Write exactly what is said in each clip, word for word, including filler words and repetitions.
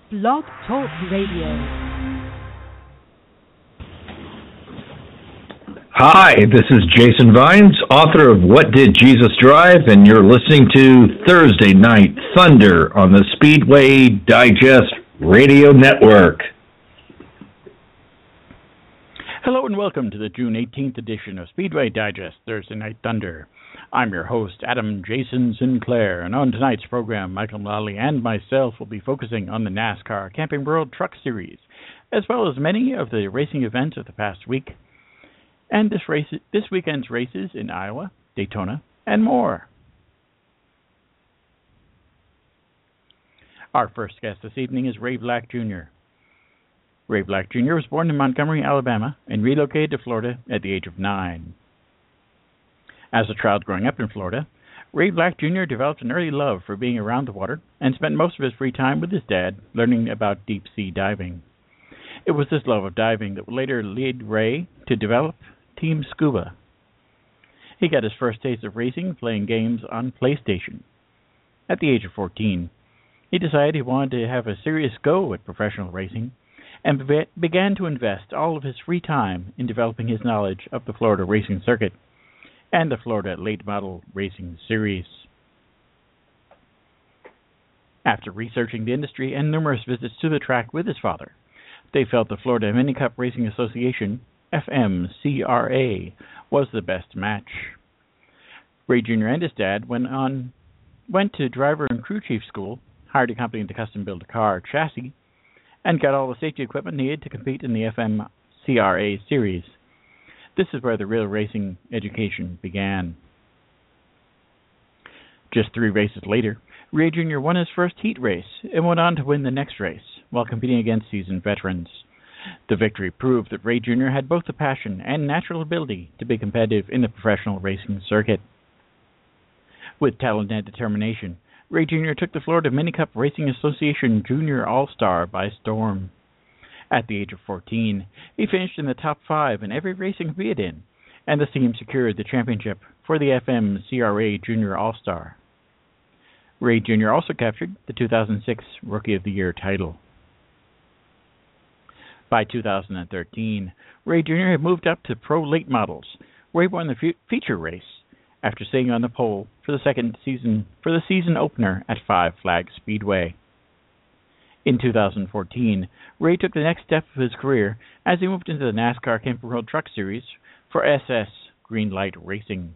Blog Talk Radio. Hi, this is Jason Vines, author of What Did Jesus Drive, and you're listening to Thursday Night Thunder on the Speedway Digest Radio Network. Hello and welcome to the June eighteenth edition of Speedway Digest Thursday Night Thunder. I'm your host, Adam Jason Sinclair, and on tonight's program, Michael Mullally and myself will be focusing on the NASCAR Camping World Truck Series, as well as many of the racing events of the past week, and this, race, this weekend's races in Iowa, Daytona, and more. Our first guest this evening is Ray Black, Junior Ray Black, Junior was born in Montgomery, Alabama, and relocated to Florida at the age of nine. As a child growing up in Florida, Ray Black, Junior developed an early love for being around the water and spent most of his free time with his dad learning about deep-sea diving. It was this love of diving that would later lead Ray to develop Team Scuba. He got his first taste of racing playing games on PlayStation. At the age of fourteen, he decided he wanted to have a serious go at professional racing and be- began to invest all of his free time in developing his knowledge of the Florida racing circuit and the Florida Late Model Racing Series. After researching the industry and numerous visits to the track with his father, they felt the Florida Mini Cup Racing Association, F M C R A, was the best match. Ray Junior and his dad went on, went to driver and crew chief school, hired a company to custom build a car chassis, and got all the safety equipment needed to compete in the F M C R A series. This is where the real racing education began. Just three races later, Ray Junior won his first heat race and went on to win the next race while competing against seasoned veterans. The victory proved that Ray Junior had both the passion and natural ability to be competitive in the professional racing circuit. With talent and determination, Ray Junior took the Florida Mini Cup Racing Association Junior All-Star by storm. At the age of fourteen, he finished in the top five in every race he competed in, and the team secured the championship for the F M C R A Junior All-Star. Ray Junior also captured the two thousand six Rookie of the Year title. By two thousand thirteen, Ray Junior had moved up to Pro Late Models, where he won the fe- feature race after staying on the pole for the second season for the season opener at Five Flags Speedway. In two thousand fourteen, Ray took the next step of his career as he moved into the NASCAR Camping World Truck Series for S S Greenlight Racing.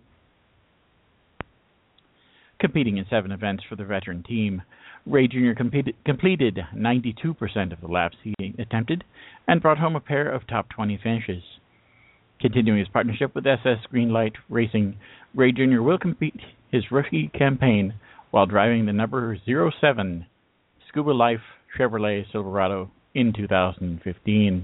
Competing in seven events for the veteran team, Ray Junior competed, completed ninety-two percent of the laps he attempted and brought home a pair of top twenty finishes. Continuing his partnership with S S Greenlight Racing, Ray Junior will complete his rookie campaign while driving the number zero seven Scuba Life Chevrolet Silverado in two thousand fifteen.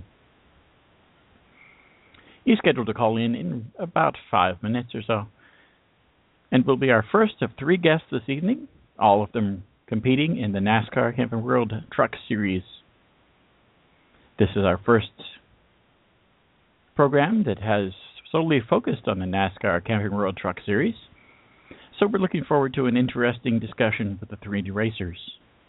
He's scheduled to call in in about five minutes or so, and will be our first of three guests this evening, all of them competing in the NASCAR Camping World Truck Series. This is our first program that has solely focused on the NASCAR Camping World Truck Series, so we're looking forward to an interesting discussion with the three racers.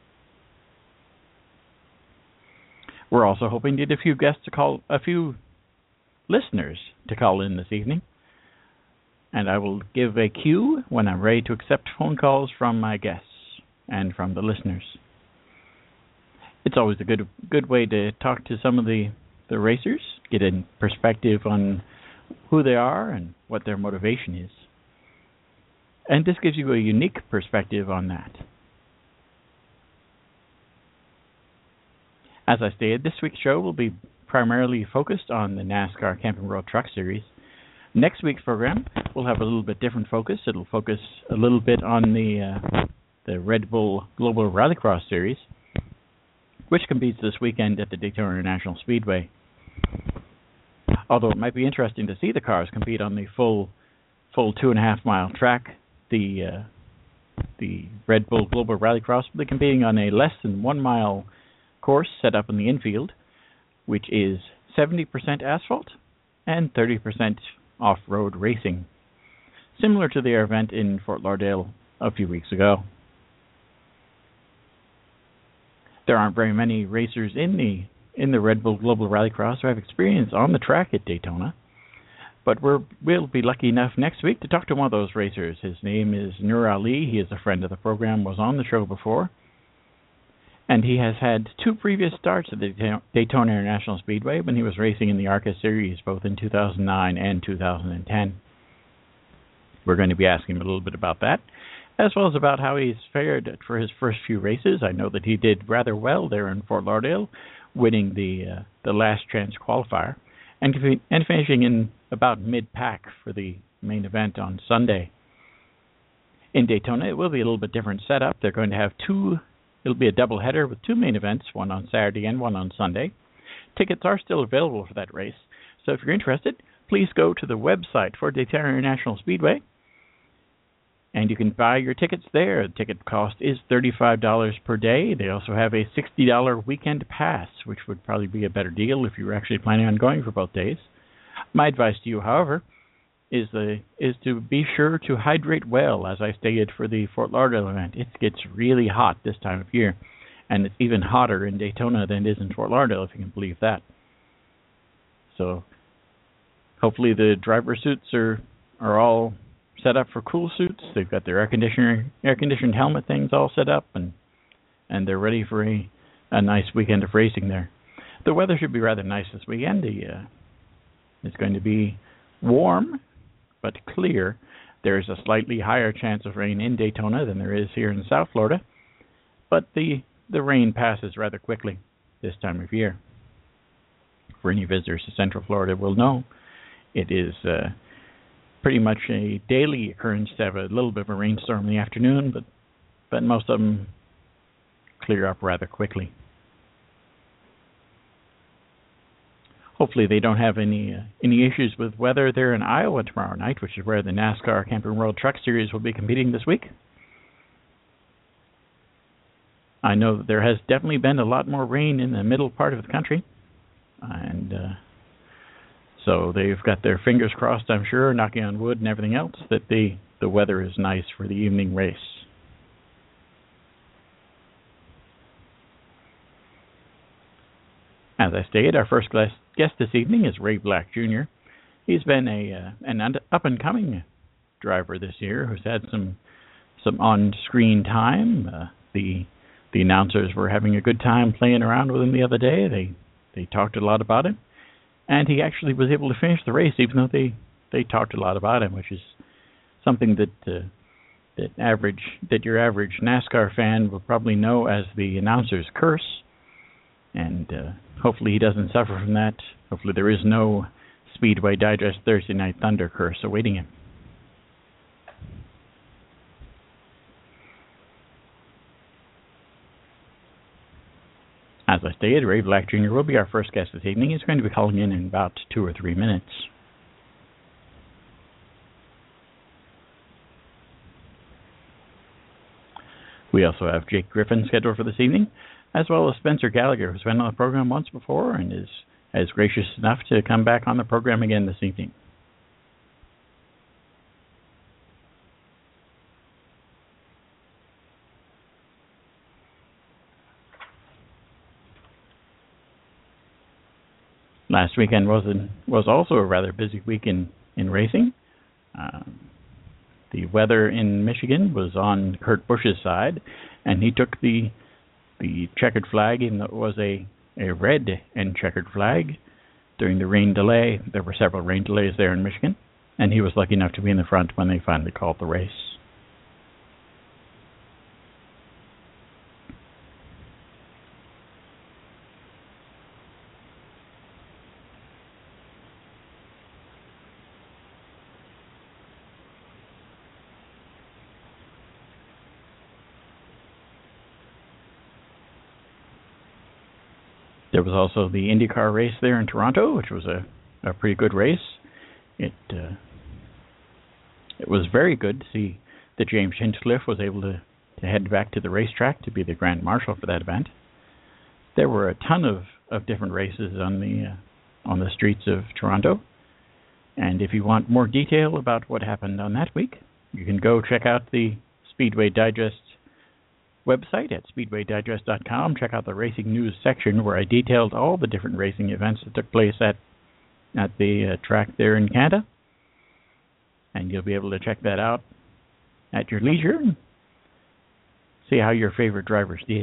We're also hoping to get a few guests to call, a few listeners to call in this evening, and I will give a cue when I'm ready to accept phone calls from my guests and from the listeners. It's always a good good way to talk to some of the, the racers, get a perspective on who they are and what their motivation is. And this gives you a unique perspective on that. As I stated, this week's show will be primarily focused on the NASCAR Camping World Truck Series. Next week's program will have a little bit different focus. It'll focus a little bit on the uh, the Red Bull Global Rallycross Series, which competes this weekend at the Daytona International Speedway. Although it might be interesting to see the cars compete on the full full two and a half mile track, the uh, the Red Bull Global Rallycross will be competing on a less than one mile course set up in the infield, which is seventy percent asphalt and thirty percent off-road racing, similar to their event in Fort Lauderdale a few weeks ago. there aren't very many racers in the in the Red Bull Global Rallycross who have experience on the track at Daytona. But we're, we'll be lucky enough next week to talk to one of those racers. His name is Nur Ali. He is a friend of the program, was on the show before. And he has had two previous starts at the Daytona International Speedway when he was racing in the ARCA Series, both in two thousand nine and two thousand ten. We're going to be asking him a little bit about that, as well as about how he's fared for his first few races. I know that he did rather well there in Fort Lauderdale, winning the uh, the last chance qualifier, and, and finishing in about mid-pack for the main event on Sunday. In Daytona, it will be a little bit different setup. They're going to have two, it'll be a doubleheader with two main events, one on Saturday and one on Sunday. Tickets are still available for that race, so if you're interested, please go to the website for Daytona International Speedway, and you can buy your tickets there. The ticket cost is thirty-five dollars per day. They also have a sixty dollars weekend pass, which would probably be a better deal if you were actually planning on going for both days. My advice to you, however, is the is to be sure to hydrate well, as I stated for the Fort Lauderdale event. It gets really hot this time of year, and it's even hotter in Daytona than it is in Fort Lauderdale, if you can believe that. So hopefully the driver suits are, are all set up for cool suits. They've got their air conditioner, air conditioned helmet things all set up, and and they're ready for a, a nice weekend of racing there. The weather should be rather nice this weekend. The, uh, it's going to be warm but clear. There's a slightly higher chance of rain in Daytona than there is here in South Florida, but the the rain passes rather quickly this time of year. For any visitors to Central Florida will know, it is uh, pretty much a daily occurrence to have a little bit of a rainstorm in the afternoon, but but most of them clear up rather quickly. Hopefully they don't have any uh, any issues with weather there in Iowa tomorrow night, which is where the NASCAR Camping World Truck Series will be competing this week. I know that there has definitely been a lot more rain in the middle part of the country, and uh, so they've got their fingers crossed, I'm sure, knocking on wood and everything else, that the, the weather is nice for the evening race. As I stated, our first guest this evening is Ray Black Junior He's been a uh, an up-and-coming driver this year who's had some some on-screen time. Uh, the the announcers were having a good time playing around with him the other day. They they talked a lot about him, and he actually was able to finish the race, even though they, they talked a lot about him, which is something that uh, that average that your average NASCAR fan will probably know as the announcer's curse. And uh, hopefully he doesn't suffer from that. Hopefully there is no Speedway Digest Thursday Night Thunder curse awaiting him. As I stated, Ray Black Junior will be our first guest this evening. He's going to be calling in in about two or three minutes. We also have Jake Griffin scheduled for this evening, as well as Spencer Gallagher, who's been on the program once before and is as gracious enough to come back on the program again this evening. Last weekend was an, was also a rather busy week in, in racing. Um, the weather in Michigan was on Kurt Busch's side, and he took the the checkered flag, and it was a, a red and checkered flag during the rain delay. There were several rain delays there in Michigan, and he was lucky enough to be in the front when they finally called the race. There was also the IndyCar race there in Toronto, which was a, a pretty good race. It uh, it was very good to see that James Hinchcliffe was able to, to head back to the racetrack to be the Grand Marshal for that event. There were a ton of, of different races on the uh, on the streets of Toronto, and if you want more detail about what happened on that week, you can go check out the Speedway Digest website at speedway digest dot com. Check out the racing news section where I detailed all the different racing events that took place at at the uh, track there in Canada. And you'll be able to check that out at your leisure and see how your favorite drivers did.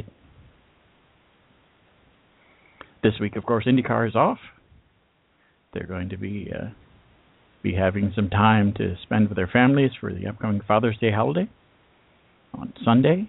This week, of course, IndyCar is off. They're going to be uh, be having some time to spend with their families for the upcoming Father's Day holiday on Sunday.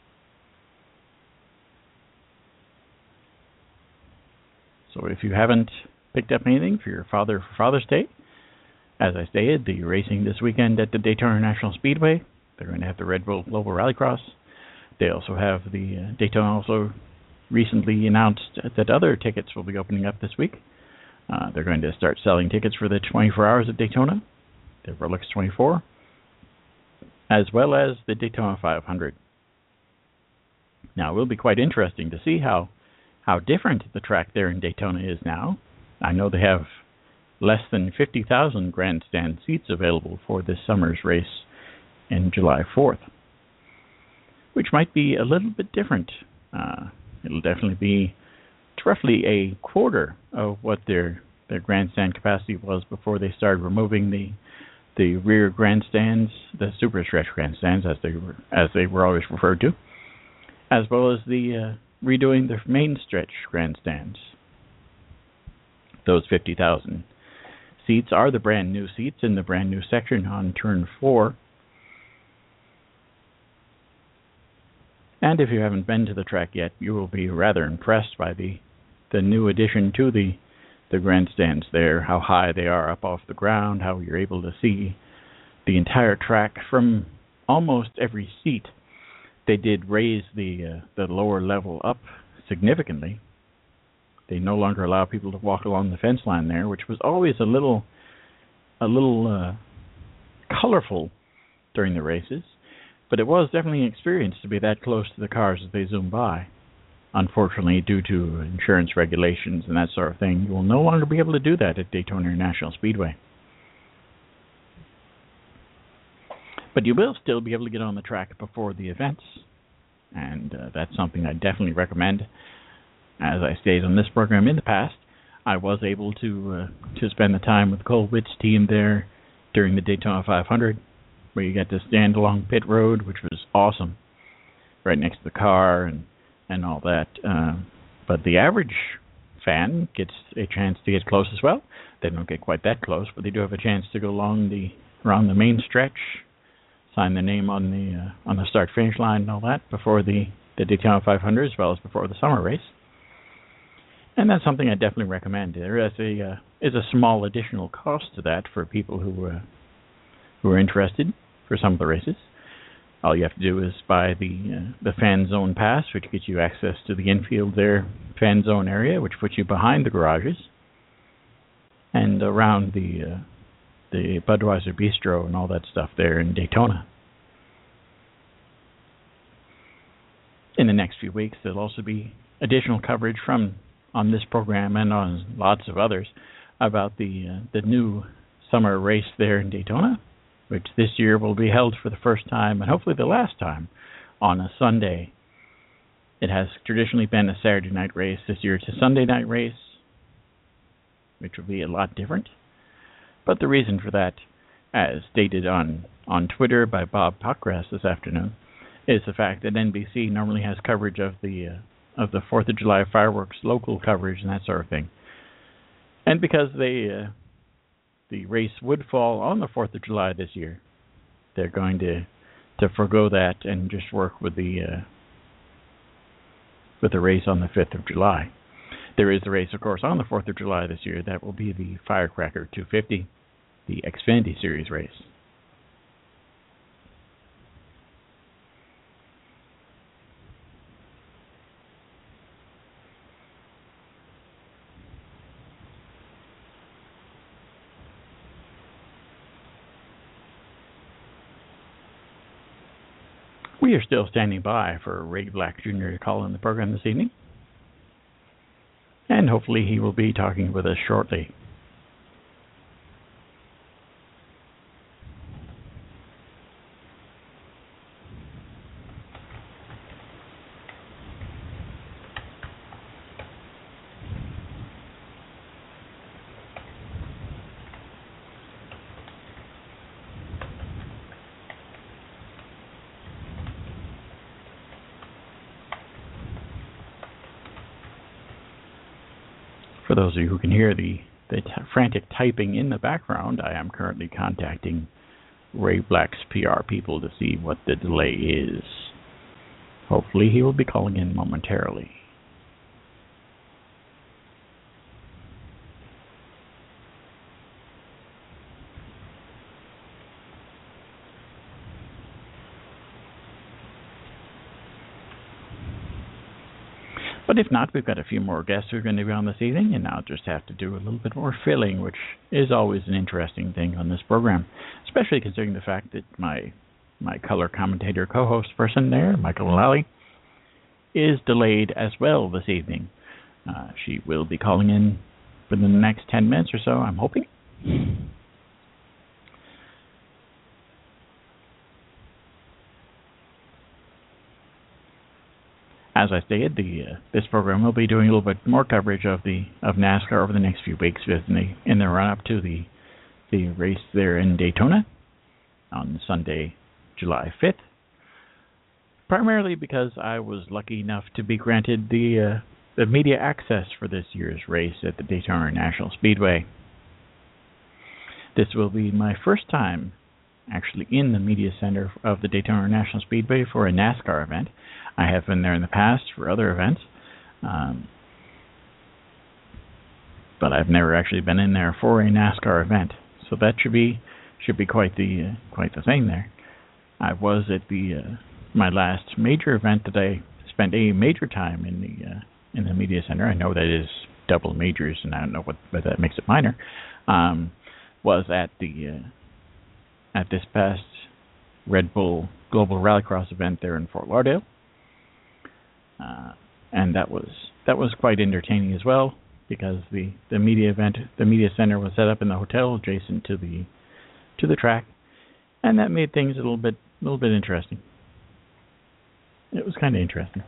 So if you haven't picked up anything for your father for Father's Day, as I stated, the racing this weekend at the Daytona International Speedway. They're going to have the Red Bull Global Rallycross. They also have the uh, Daytona also recently announced that other tickets will be opening up this week. Uh, they're going to start selling tickets for the twenty-four hours of Daytona, the Rolex twenty-four, as well as the Daytona five hundred. Now, it will be quite interesting to see how, how different the track there in Daytona is now. I know they have less than fifty thousand grandstand seats available for this summer's race in July fourth, which might be a little bit different. Uh, it'll definitely be roughly a quarter of what their their grandstand capacity was before they started removing the the rear grandstands, the super stretch grandstands, as they were as they were always referred to, as well as the uh, redoing the main stretch grandstands. Those fifty thousand seats are the brand new seats in the brand new section on turn four. And if you haven't been to the track yet, you will be rather impressed by the the new addition to the the grandstands there, how high they are up off the ground, how you're able to see the entire track from almost every seat. They did raise the uh, the lower level up significantly. They no longer allow people to walk along the fence line there, which was always a little a little uh, colorful during the races. But it was definitely an experience to be that close to the cars as they zoom by. Unfortunately, due to insurance regulations and that sort of thing, you will no longer be able to do that at Daytona International Speedway. But you will still be able to get on the track before the events, and uh, that's something I definitely recommend. As I stated on this program in the past, I was able to uh, to spend the time with Cole Witt's team there during the Daytona five hundred, where you get to stand along pit road, which was awesome, right next to the car and, and all that. Uh, but the average fan gets a chance to get close as well. They don't get quite that close, but they do have a chance to go along the around the main stretch, sign their name on the uh, on the start finish line and all that before the, the Daytona five hundred, as well as before the summer race. And that's something I definitely recommend. There is a uh, is a small additional cost to that for people who uh, who are interested for some of the races. All you have to do is buy the uh, the fan zone pass, which gets you access to the infield there, fan zone area, which puts you behind the garages and around the uh, the Budweiser Bistro and all that stuff there in Daytona. In the next few weeks, there'll also be additional coverage from on this program and on lots of others about the uh, the new summer race there in Daytona, which this year will be held for the first time and hopefully the last time on a Sunday. It has traditionally been a Saturday night race. This year it's a Sunday night race, which will be a lot different. But the reason for that, as stated on, on Twitter by Bob Pockgrass this afternoon, is the fact that N B C normally has coverage of the uh, of the fourth of July fireworks, local coverage and that sort of thing. And because they uh, the race would fall on the fourth of July this year, they're going to to forego that and just work with the uh, with the race on the fifth of July. There is a race, of course, on the fourth of July this year. That will be the Firecracker two fifty, the Xfinity Series race. We are still standing by for Ray Black Junior to call in the program this evening. And hopefully he will be talking with us shortly. For those of you who can hear the, the t- frantic typing in the background, I am currently contacting Ray Black's P R people to see what the delay is. Hopefully he will be calling in momentarily. But if not, we've got a few more guests who are going to be on this evening, and I'll just have to do a little bit more filling, which is always an interesting thing on this program, especially considering the fact that my my color commentator co-host person there, Michael Lally, is delayed as well this evening. Uh, she will be calling in within the next ten minutes or so, I'm hoping. As I stated, the uh, this program will be doing a little bit more coverage of the of NASCAR over the next few weeks in the in the run up to the the race there in Daytona on Sunday, July fifth. Primarily because I was lucky enough to be granted the uh, the media access for this year's race at the Daytona International Speedway. This will be my first time actually in the media center of the Daytona International Speedway for a NASCAR event. I have been there in the past for other events, um, but I've never actually been in there for a NASCAR event. So that should be should be quite the uh, quite the thing there. I was at the uh, my last major event that I spent a major time in the uh, in the media center. I know that is double majors, and I don't know what but that makes it minor. Um, was at the uh, at this past Red Bull Global Rallycross event there in Fort Lauderdale. Uh, and that was that was quite entertaining as well, because the, the media event, the media center was set up in the hotel adjacent to the to the track, and that made things a little bit a little bit interesting. It was kind of interesting,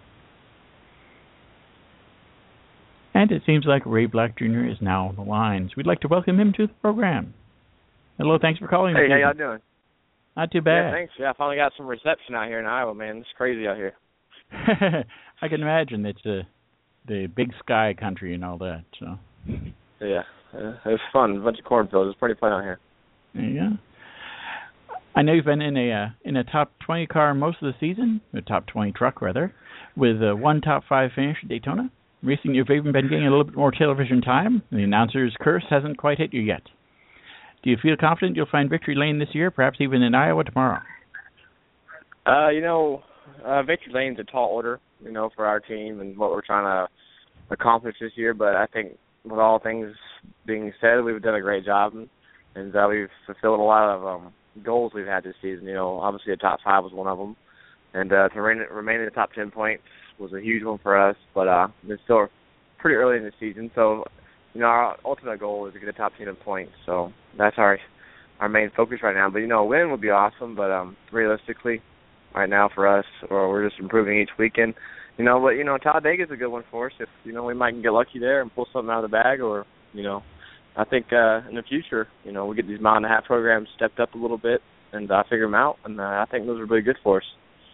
and it seems like Ray Black Junior is now on the lines. We'd like to welcome him to the program. Hello, thanks for calling. Hey, how y'all doing? Not too bad. Yeah, thanks. Yeah, I finally got some reception out here in Iowa, man. It's crazy out here. I can imagine. It's uh, the big sky country and all that. So yeah, uh, it was fun. A bunch of cornfields. It was pretty fun out here. Yeah. I know you've been in a uh, in a top twenty car most of the season, a top twenty truck rather, with uh, one top five finish at Daytona. Recently, you've even been getting a little bit more television time. The announcer's curse hasn't quite hit you yet. Do you feel confident you'll find victory lane this year, perhaps even in Iowa tomorrow? Uh, you know. Uh, victory lane's a tall order, you know, for our team and what we're trying to accomplish this year. But I think with all things being said, we've done a great job, and uh, we've fulfilled a lot of um, goals we've had this season. You know, obviously the top five was one of them, and uh, to remain, remain in the top ten points was a huge one for us. But uh, it's still pretty early in the season, so you know, our ultimate goal is to get a top ten in points. So that's our our main focus right now. But you know, a win would be awesome. But um, realistically, right now for us, or we're just improving each weekend. You know, but, you know, Talladega's a good one for us. If, you know, we might get lucky there and pull something out of the bag, or, you know, I think uh, in the future, you know, we get these mile and a half programs stepped up a little bit and uh, figure them out, and uh, I think those are really good for us.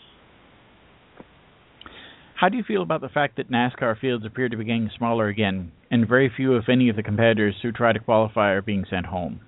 How do you feel about the fact that NASCAR fields appear to be getting smaller again, and very few, if any, of the competitors who try to qualify are being sent home?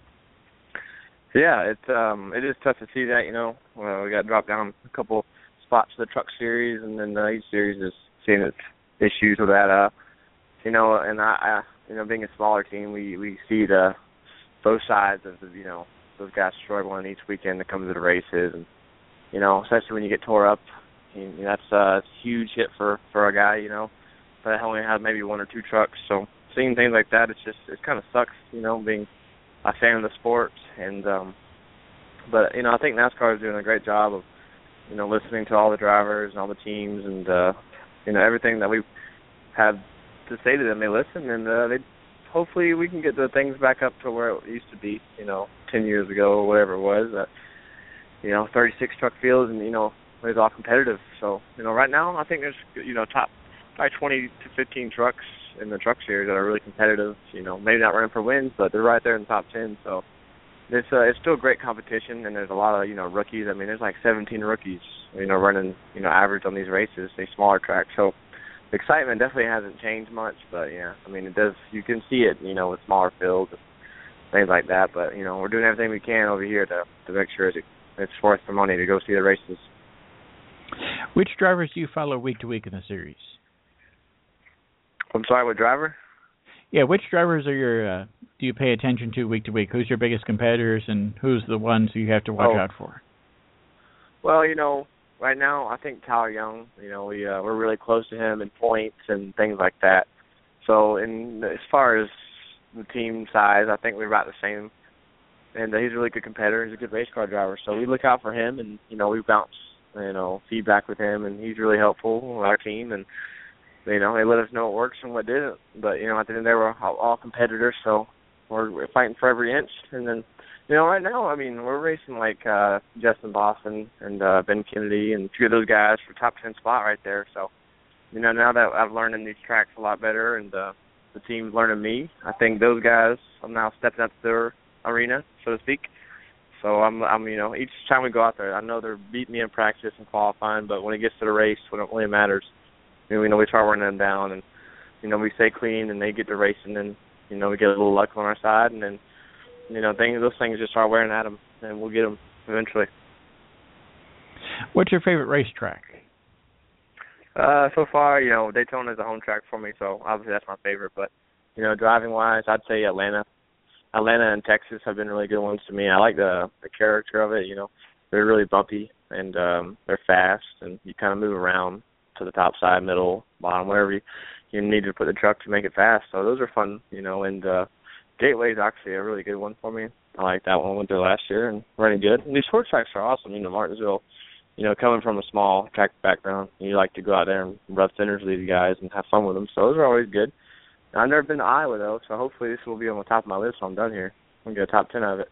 Yeah, it's um, it is tough to see that. You know, well, we got dropped down a couple spots to the Truck Series, and then the each series is seeing its issues with that. Uh, you know, and I, I, you know, being a smaller team, we we see the both sides of the, you know, those guys struggling each weekend to come to the races, and you know, especially when you get tore up, you know, that's uh, that's a huge hit for for a guy. You know, but I only have maybe one or two trucks, so seeing things like that, it's just it kind of sucks. You know, being a fan of the sport, and um, but you know, I think NASCAR is doing a great job of, you know, listening to all the drivers and all the teams, and uh, you know, everything that we have to say to them, they listen, and uh, they hopefully we can get the things back up to where it used to be, you know, ten years ago or whatever it was. That, you know, thirty-six truck fields, and you know, it was all competitive. So you know, right now I think there's, you know, top probably twenty to fifteen trucks in the Truck Series that are really competitive. You know, maybe not running for wins, but they're right there in the top ten. So it's uh, it's still great competition, and there's a lot of, you know, rookies. I mean, there's like seventeen rookies, you know, running, you know, average on these races, these smaller tracks. So excitement definitely hasn't changed much, but yeah, I mean it does. You can see it, you know, with smaller fields and things like that. But you know, we're doing everything we can over here to to make sure that it's worth the money to go see the races. Which drivers do you follow week to week in the series? I'm sorry, what driver? Yeah, which drivers are your uh, do you pay attention to week to week? Who's your biggest competitors, and who's the ones you have to watch oh. out for? Well, you know, right now I think Tyler Young. You know, we uh, we're really close to him in points and things like that. So, in as far as the team size, I think we're about the same. And uh, he's a really good competitor. He's a good race car driver. So we look out for him, and you know, we bounce you know feedback with him, and he's really helpful with our team and. You know, they let us know what works and what didn't. But, you know, at the end, they were all, all competitors, so we're, we're fighting for every inch. And then, you know, right now, I mean, we're racing like uh, Justin Boston and uh, Ben Kennedy and a few of those guys for top ten spot right there. So, you know, now that I've learned in these tracks a lot better and uh, the team's learning me, I think those guys, I'm now stepping up to their arena, so to speak. So, I'm, I'm, you know, each time we go out there, I know they're beating me in practice and qualifying, but when it gets to the race, when it really matters, you know, we try running them down, and you know we stay clean, and they get to racing, and you know we get a little luck on our side, and then you know things, those things just start wearing at them, and we'll get them eventually. What's your favorite racetrack? Uh, so far, you know Daytona is a home track for me, so obviously that's my favorite. But you know, driving wise, I'd say Atlanta. Atlanta and Texas have been really good ones to me. I like the the character of it. You know, they're really bumpy and um, they're fast, and you kind of move around to the top side, middle, bottom, wherever you, you need to put the truck to make it fast. So those are fun, you know, and uh, Gateway is actually a really good one for me. I like that one. Went there last year and running good. And these short tracks are awesome. You know, Martinsville, you know, coming from a small track background, you like to go out there and rub centers with these guys and have fun with them. So those are always good. And I've never been to Iowa, though, so hopefully this will be on the top of my list when I'm done here. I'm going to get a top ten of it.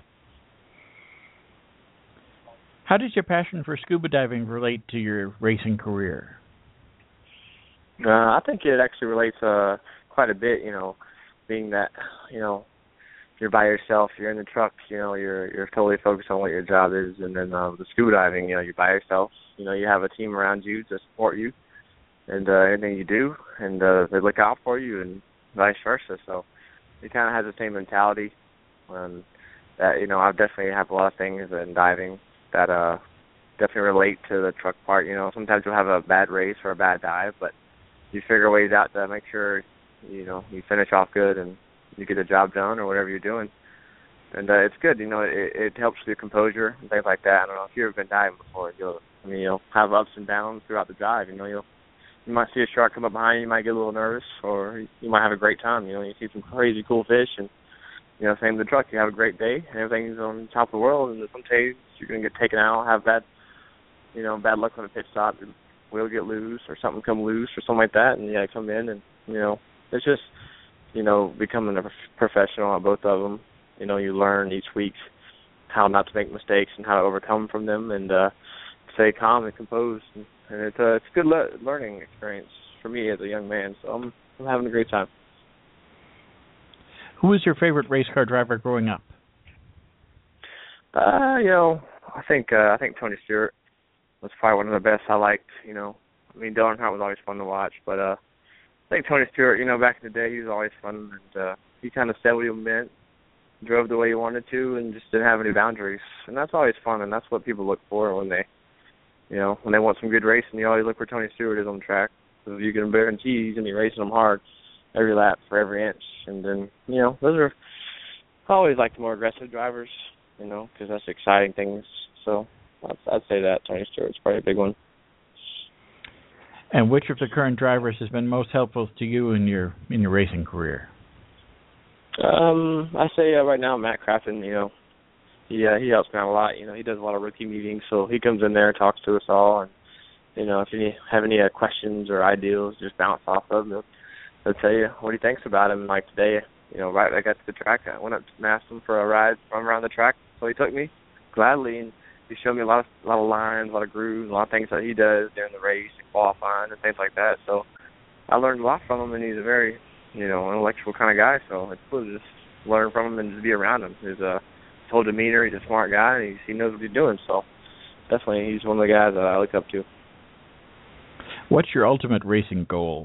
How does your passion for scuba diving relate to your racing career? Uh, I think it actually relates uh, quite a bit, you know, being that, you know, you're by yourself, you're in the truck, you know, you're you're totally focused on what your job is, and then um, the scuba diving, you know, you're by yourself, you know, you have a team around you to support you, and uh, anything you do, and uh, they look out for you, and vice versa. So it kind of has the same mentality. Um, that you know, I definitely have a lot of things in diving that uh definitely relate to the truck part. You know, sometimes you'll have a bad race or a bad dive, but you figure ways out to make sure, you know, you finish off good and you get the job done or whatever you're doing. And uh, it's good, you know, it, it helps with your composure and things like that. I don't know if you've ever been diving before. You'll, I mean, you'll have ups and downs throughout the drive. You know, you'll you might see a shark come up behind you, you might get a little nervous, or you might have a great time. You know, you see some crazy cool fish, and you know, same with the truck. You have a great day, and everything's on top of the world. And some days you're gonna get taken out, have bad, you know, bad luck on a pit stop. Your wheel get loose, or something come loose, or something like that, and you gotta come in, and you know, it's just, you know, becoming a professional at both of them. You know, you learn each week how not to make mistakes and how to overcome from them, and uh, stay calm and composed. And, and it's uh, it's a good le- learning experience for me as a young man. So I'm I'm having a great time. Who was your favorite race car driver growing up? Uh, you know, I think uh, I think Tony Stewart was probably one of the best I liked. You know, I mean, Dale Earnhardt was always fun to watch, but uh, I think Tony Stewart, you know, back in the day, he was always fun, and uh, he kind of said what he meant, drove the way he wanted to, and just didn't have any boundaries. And that's always fun, and that's what people look for when they, you know, when they want some good racing. You always look where Tony Stewart is on the track, because you can guarantee he's going to be racing them hard every lap for every inch. And then, you know, those are, I always like the more aggressive drivers, you know, because that's exciting things. So I'd, I'd say that Tony Stewart's probably a big one. And which of the current drivers has been most helpful to you in your in your racing career? Um, I say uh, right now Matt Crafton. You know, he uh, he helps me out a lot. You know, he does a lot of rookie meetings, so he comes in there and talks to us all. And you know, if you have any uh, questions or ideas, just bounce off of him. He'll, he'll tell you what he thinks about him. Like today, you know, right I got to the track, I went up and asked him for a ride from around the track, so he took me gladly, and he showed me a lot of a lot of lines, a lot of grooves, a lot of things that he does during the race and qualifying and things like that. So I learned a lot from him, and he's a very, you know, intellectual kind of guy. So it's cool to just learn from him and just be around him. His uh, whole demeanor, he's a smart guy, and he's, he knows what he's doing. So definitely, he's one of the guys that I look up to. What's your ultimate racing goal?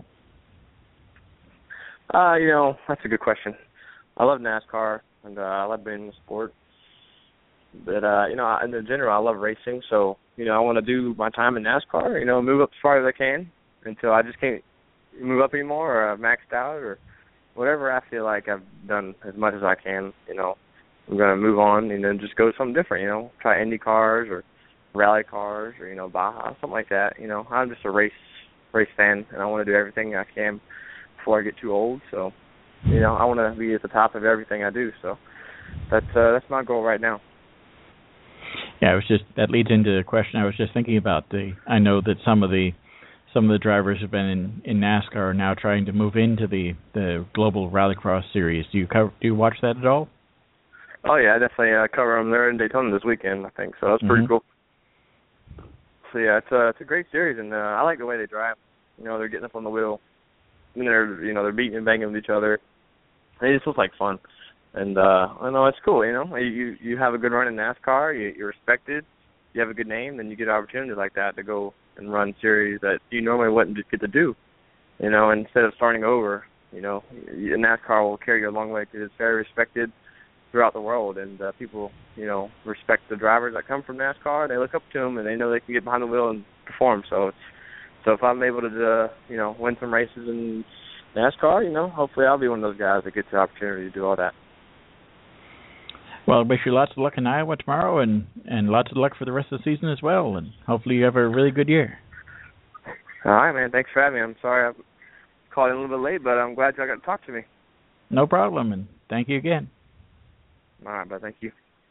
Uh, you know, that's a good question. I love NASCAR, and uh, I love being in the sport. But, uh, you know, in general, I love racing. So, you know, I want to do my time in NASCAR, you know, move up as far as I can until I just can't move up anymore, or I've maxed out, or whatever. I feel like I've done as much as I can. You know, I'm going to move on and then just go to something different, you know, try Indy cars or rally cars or, you know, Baja, something like that. You know, I'm just a race race fan, and I want to do everything I can before I get too old. So, you know, I want to be at the top of everything I do. So that's uh, that's my goal right now. Yeah, it was just that leads into the question I was just thinking about. The I know that some of the some of the drivers who've been in, in NASCAR are now trying to move into the, the Global Rallycross Series. Do you cover, do you watch that at all? Oh yeah, I definitely uh, cover them. They're in Daytona this weekend, I think. So that's pretty mm-hmm. cool. So yeah, it's a it's a great series, and uh, I like the way they drive. You know, they're getting up on the wheel, and they're you know they're beating and banging with each other. It just looks like fun. And uh, I know it's cool, you know. You you have a good run in NASCAR, you, you're respected, you have a good name, then you get an opportunity like that to go and run series that you normally wouldn't get to do, you know. And instead of starting over, you know, NASCAR will carry you a long way because it's very respected throughout the world, and uh, people, you know, respect the drivers that come from NASCAR. They look up to them, and they know they can get behind the wheel and perform. So it's so if I'm able to, uh, you know, win some races in NASCAR, you know, hopefully I'll be one of those guys that gets the opportunity to do all that. Well, I wish you lots of luck in Iowa tomorrow, and, and lots of luck for the rest of the season as well, and hopefully you have a really good year. All right, man. Thanks for having me. I'm sorry I called in a little bit late, but I'm glad y'all got to talk to me. No problem, and thank you again. All right, bud. Thank you.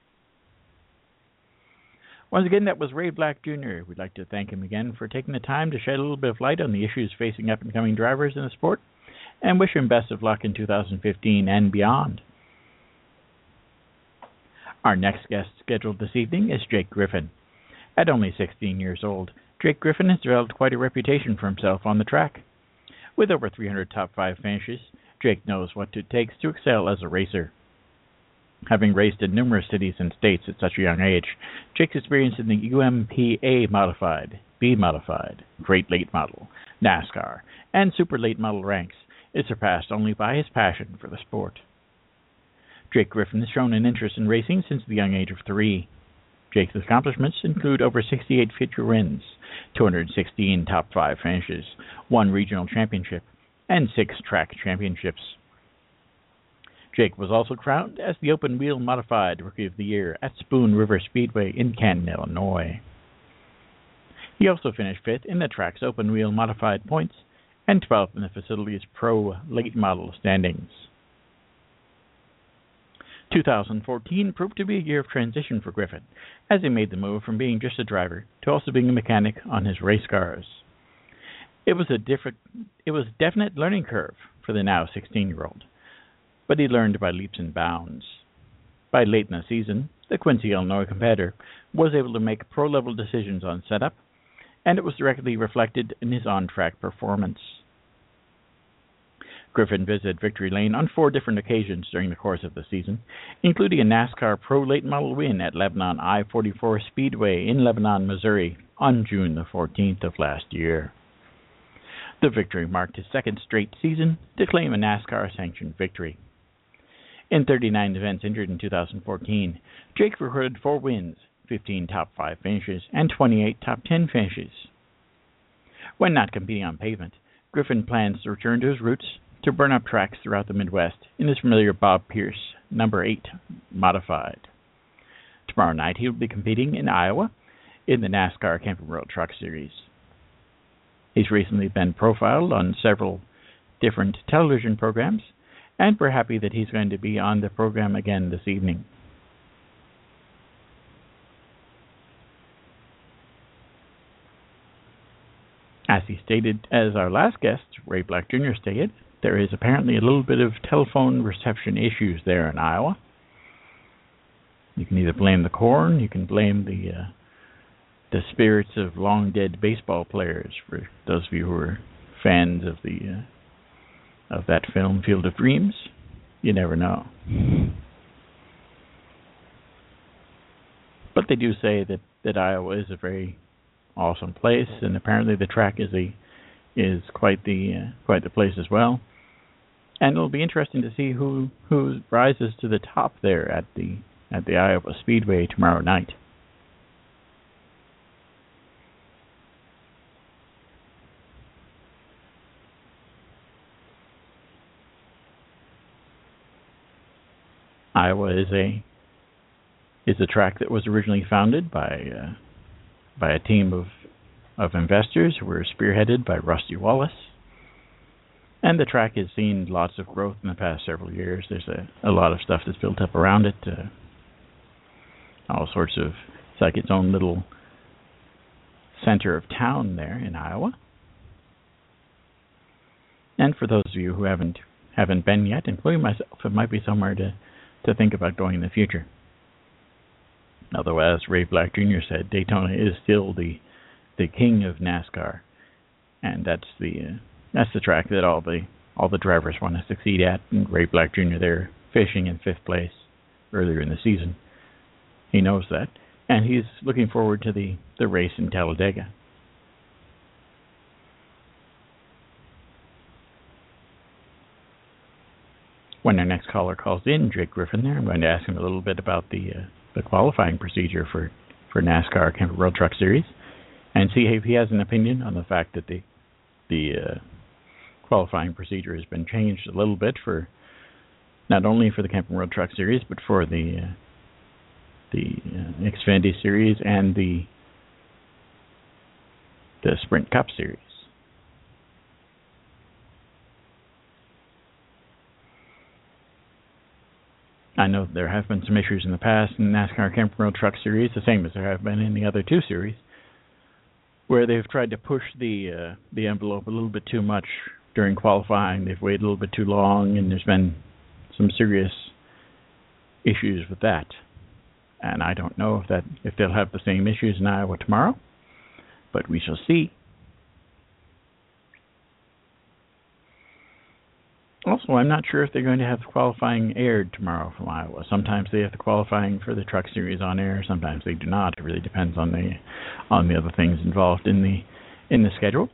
Once again, that was Ray Black Junior We'd like to thank him again for taking the time to shed a little bit of light on the issues facing up-and-coming drivers in the sport, and wish him best of luck in two thousand fifteen and beyond. Our next guest scheduled this evening is Jake Griffin. At only sixteen years old, Jake Griffin has developed quite a reputation for himself on the track. With over three hundred top five finishes, Jake knows what it takes to excel as a racer. Having raced in numerous cities and states at such a young age, Jake's experience in the U M P A Modified, B Modified, Great Late Model, NASCAR, and Super Late Model ranks is surpassed only by his passion for the sport. Jake Griffin has shown an interest in racing since the young age of three. Jake's accomplishments include over sixty-eight feature wins, two hundred sixteen top five finishes, one regional championship, and six track championships. Jake was also crowned as the Open Wheel Modified Rookie of the Year at Spoon River Speedway in Canton, Illinois. He also finished fifth in the track's Open Wheel Modified points and twelfth in the facility's Pro Late Model standings. two thousand fourteen proved to be a year of transition for Griffin, as he made the move from being just a driver to also being a mechanic on his race cars. It was a different, it was a definite learning curve for the now sixteen-year-old, but he learned by leaps and bounds. By late in the season, the Quincy, Illinois competitor was able to make pro-level decisions on setup, and it was directly reflected in his on-track performance. Griffin visited Victory Lane on four different occasions during the course of the season, including a NASCAR Pro Late Model win at Lebanon I forty-four Speedway in Lebanon, Missouri on June the fourteenth of last year. The victory marked his second straight season to claim a NASCAR-sanctioned victory. In thirty-nine events entered in two thousand fourteen, Jake recorded four wins, fifteen top five finishes, and twenty-eight top ten finishes. When not competing on pavement, Griffin plans to return to his roots to burn up tracks throughout the Midwest in his familiar Bob Pierce number eight Modified. Tomorrow night he will be competing in Iowa in the NASCAR Camping World Truck Series. He's recently been profiled on several different television programs, and we're happy that he's going to be on the program again this evening. As he stated, as our last guest, Ray Black Junior stated, there is apparently a little bit of telephone reception issues there in Iowa. You can either blame the corn, you can blame the uh, the spirits of long-dead baseball players, for those of you who are fans of the uh, of that film, Field of Dreams. You never know. But they do say that, that Iowa is a very awesome place, and apparently the track is a is quite the uh, quite the place as well. And it'll be interesting to see who who rises to the top there at the at the Iowa Speedway tomorrow night. Iowa is a is a track that was originally founded by uh, by a team of of investors who were spearheaded by Rusty Wallace. And the track has seen lots of growth in the past several years. There's a, a lot of stuff that's built up around it. Uh, all sorts of, it's like its own little center of town there in Iowa. And for those of you who haven't haven't been yet, including myself, it might be somewhere to, to think about going in the future. Although, as Ray Black Junior said, Daytona is still the the king of NASCAR, and that's the uh, That's the track that all the all the drivers want to succeed at. And Ray Black Junior there finishing in fifth place earlier in the season. He knows that. And he's looking forward to the, the race in Talladega. When our next caller calls in, Jake Griffin there, I'm going to ask him a little bit about the uh, the qualifying procedure for, for NASCAR Camping World Truck Series, and see if he has an opinion on the fact that the the uh, qualifying procedure has been changed a little bit for not only for the Camping World Truck Series, but for the uh, the uh, Xfinity Series and the the Sprint Cup Series. I know there have been some issues in the past in the NASCAR Camping World Truck Series, the same as there have been in the other two series, where they've tried to push the uh, the envelope a little bit too much during qualifying. They've waited a little bit too long, and there's been some serious issues with that. And I don't know if that if they'll have the same issues in Iowa tomorrow, but we shall see. Also, I'm not sure if they're going to have the qualifying aired tomorrow from Iowa. Sometimes they have the qualifying for the Truck Series on air. Sometimes they do not. It really depends on the on the other things involved in the in the schedule.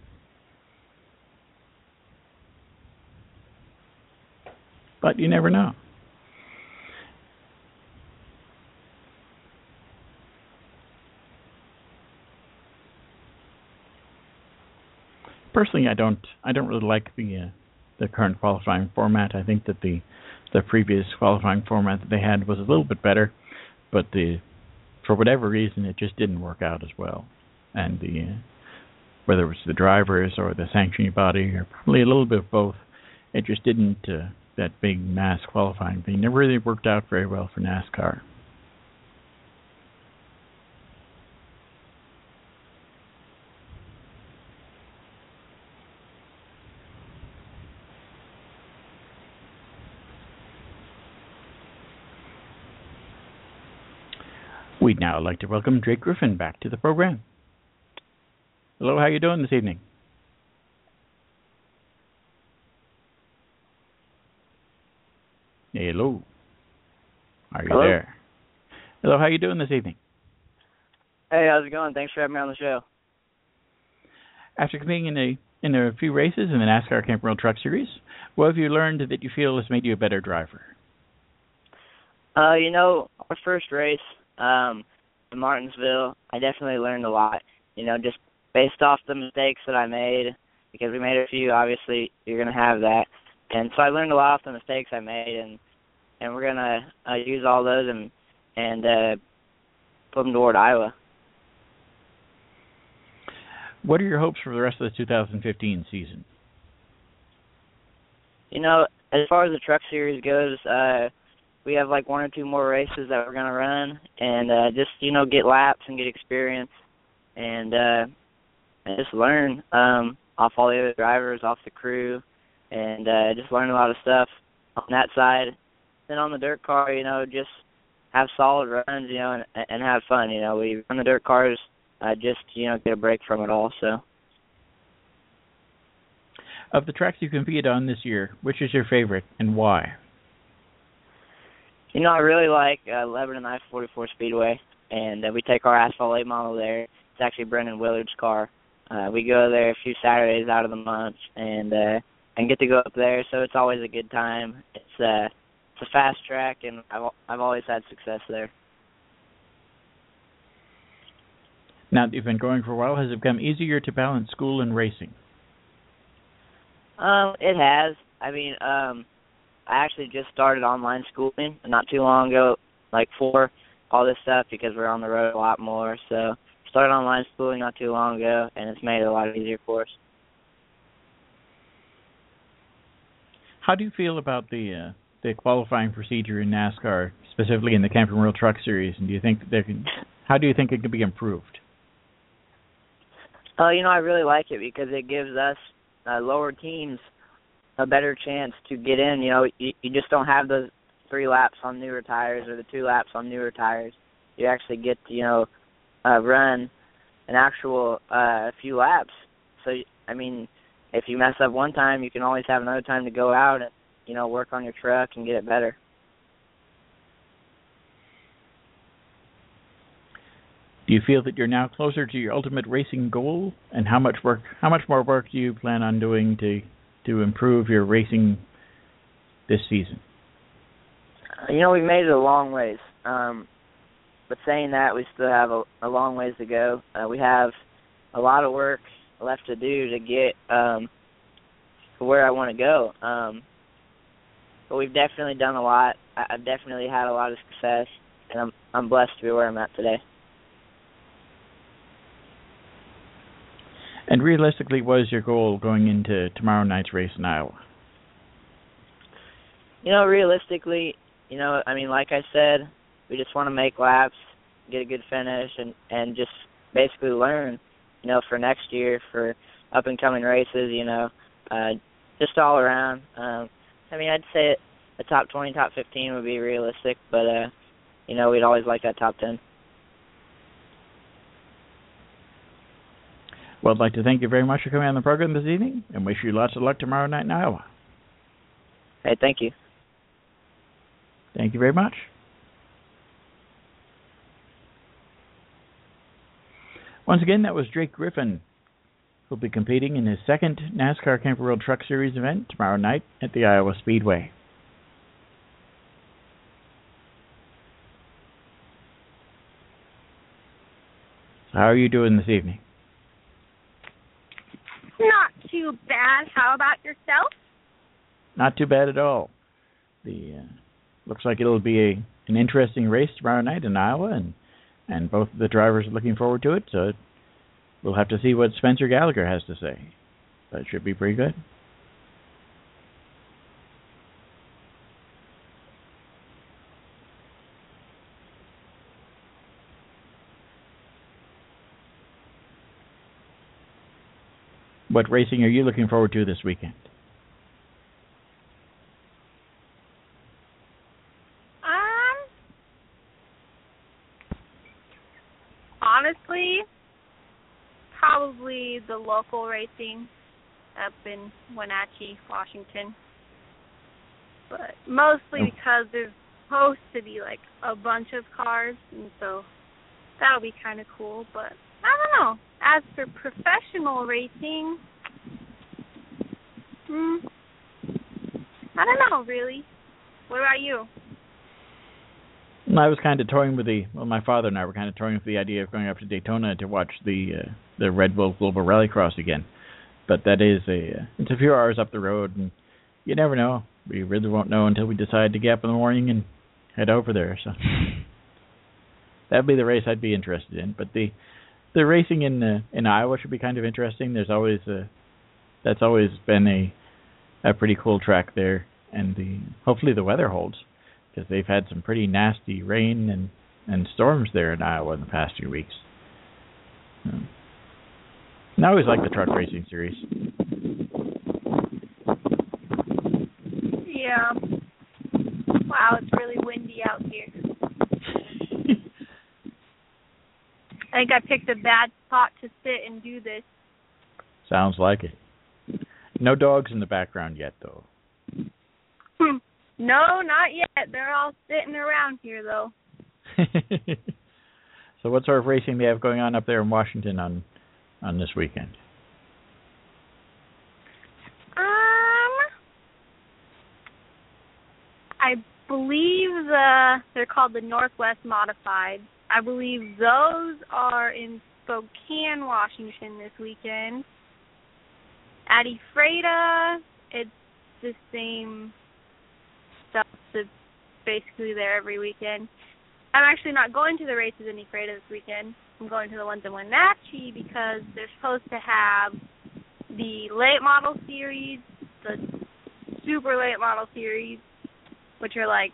But you never know. Personally, I don't. I don't really like the. Uh, the current qualifying format. I think that the the previous qualifying format that they had was a little bit better, but the for whatever reason it just didn't work out as well. And the uh, whether it was the drivers or the sanctioning body or probably a little bit of both, it just didn't uh, that big mass qualifying thing never really worked out very well for NASCAR. We'd now like to welcome Drake Griffin back to the program. Hello, how are you doing this evening? Hello. Are you Hello? there? Hello, how are you doing this evening? Hey, how's it going? Thanks for having me on the show. After competing in a in a few races in the NASCAR Camping World Truck Series, what have you learned that you feel has made you a better driver? Uh, you know, our first race, um, in Martinsville, I definitely learned a lot. You know, just based off the mistakes that I made, because we made a few. Obviously, you're gonna have that, and so I learned a lot off the mistakes I made, and and we're gonna uh, use all those and and uh, put them toward Iowa. What are your hopes for the rest of the two thousand fifteen season? You know, as far as the Truck Series goes, uh, we have like one or two more races that we're going to run, and uh, just, you know, get laps and get experience and, uh, and just learn um, off all the other drivers, off the crew, and uh, just learn a lot of stuff on that side. Then on the dirt car, you know, just have solid runs, you know, and, and have fun. You know, we run the dirt cars uh, just, you know, get a break from it all, so. Of the tracks you competed on this year, which is your favorite and why? You know, I really like uh, Lebanon I forty-four Speedway, and uh, we take our asphalt late model there. It's actually Brendan Willard's car. Uh, we go there a few Saturdays out of the month, and uh, and get to go up there. So it's always a good time. It's uh, it's a fast track, and I've I've always had success there. Now that you've been going for a while, has it become easier to balance school and racing? Um, it has. I mean, um, I actually just started online schooling not too long ago, like for all this stuff because we're on the road a lot more. So started online schooling not too long ago, and it's made it a lot easier for us. How do you feel about the uh, the qualifying procedure in NASCAR, specifically in the Camping World Truck Series? And do you think that there can, how do you think it could be improved? Oh, uh, you know, I really like it because it gives us uh, lower teams a better chance to get in. You know, you, you just don't have those three laps on newer tires or the two laps on newer tires. You actually get to, you know, uh, run an actual uh, few laps. So, I mean, if you mess up one time, you can always have another time to go out and, you know, work on your truck and get it better. Do you feel that you're now closer to your ultimate racing goal? And how much work, how much more work do you plan on doing to to improve your racing this season? You know, we've made it a long ways. Um, but saying that, we still have a, a long ways to go. Uh, we have a lot of work left to do to get um, to where I want to go. Um, but we've definitely done a lot. I, I've definitely had a lot of success, and I'm I'm blessed to be where I'm at today. And realistically, what is your goal going into tomorrow night's race in Iowa? You know, realistically, you know, I mean, like I said, we just want to make laps, get a good finish, and, and just basically learn, you know, for next year, for up-and-coming races, you know, uh, just all around. Um, I mean, I'd say a top twenty, top fifteen would be realistic, but, uh, you know, we'd always like that top ten. Well, I'd like to thank you very much for coming on the program this evening and wish you lots of luck tomorrow night in Iowa. Hey, thank you. Thank you very much. Once again, that was Drake Griffin, who'll be competing in his second NASCAR Camping World Truck Series event tomorrow night at the Iowa Speedway. So how are you doing this evening? Not too bad. How about yourself? Not too bad at all. The uh, looks like it'll be a an interesting race tomorrow night in Iowa, and and both the drivers are looking forward to it. So we'll have to see what Spencer Gallagher has to say. But it should be pretty good. What racing are you looking forward to this weekend? Um, honestly, probably the local racing up in Wenatchee, Washington. But mostly Oh. because there's supposed to be like a bunch of cars, and so that'll be kind of cool. But I don't know. As for professional racing, hmm, I don't know, really. What about you? I was kind of toying with the, well, my father and I were kind of toying with the idea of going up to Daytona to watch the uh, the Red Bull Global Rallycross again. But that is a, uh, it's a few hours up the road, and you never know. We really won't know until we decide to get up in the morning and head over there. So that'd be the race I'd be interested in. But the the racing in uh, in Iowa should be kind of interesting. There's always a, that's always been a a pretty cool track there, and the hopefully the weather holds, because they've had some pretty nasty rain and, and storms there in Iowa in the past few weeks. Um, and I always like the truck racing series. Yeah. Wow, it's really windy out here. I think I picked a bad spot to sit and do this. Sounds like it. No dogs in the background yet, though. No, not yet. They're all sitting around here, though. So what sort of racing do they have going on up there in Washington on on this weekend? Um, I believe the they're called the Northwest Modified. I believe those are in Spokane, Washington this weekend. At Ephrata, it's the same stuff that's basically there every weekend. I'm actually not going to the races in Ephrata this weekend. I'm going to the ones in Wenatchee because they're supposed to have the late model series, the super late model series, which are like,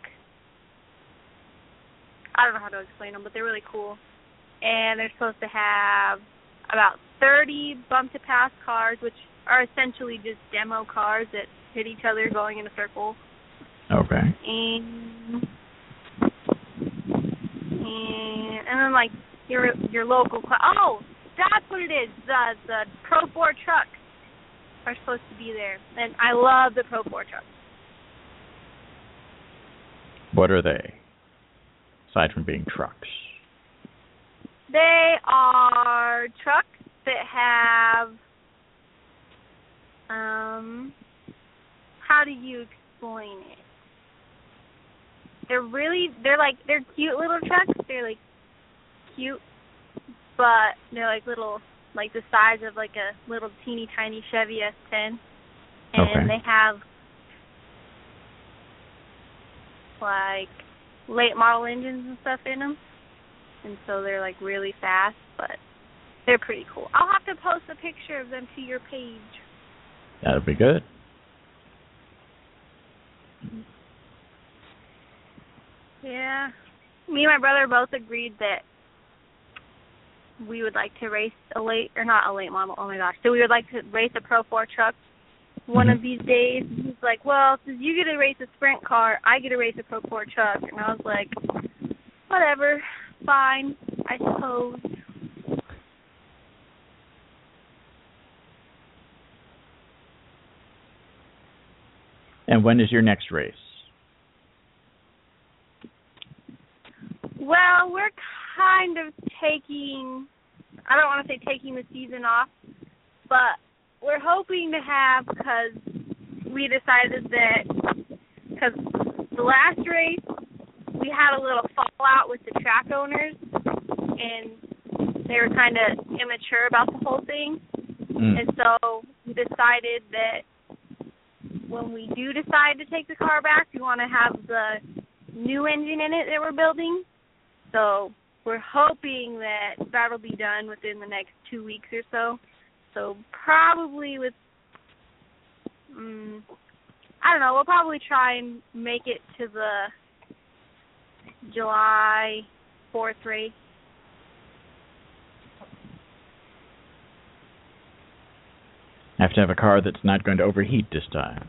I don't know how to explain them, but they're really cool. And they're supposed to have about thirty bump-to-pass cars, which are essentially just demo cars that hit each other going in a circle. Okay. And, and, and then, like, your your local class. Oh, that's what it is. The, the Pro four trucks are supposed to be there. And I love the Pro four trucks. What are they, aside from being trucks? They are trucks that have, um, how do you explain it? They're really, they're like, they're cute little trucks. They're like cute, but they're like little, like the size of like a little teeny tiny Chevy S ten. And okay. they have like late model engines and stuff in them. And so they're like really fast, but they're pretty cool. I'll have to post a picture of them to your page. That'll be good. Yeah. Me and my brother both agreed that we would like to race a late, or not a late model, oh my gosh. So we would like to race a Pro four truck one mm-hmm. of these days. And he's like, well, since you get to race a sprint car, I get to race a Pro four truck. And I was like, whatever, fine, I suppose. And when is your next race? Well, we're kind of taking, I don't want to say taking the season off, but we're hoping to have, because we decided that, because the last race, we had a little fallout with the track owners, and they were kind of immature about the whole thing. Mm. And so we decided that when we do decide to take the car back, we want to have the new engine in it that we're building. So we're hoping that that'll be done within the next two weeks or so. So probably with, um, I don't know, we'll probably try and make it to the July fourth race. Have to have a car that's not going to overheat this time.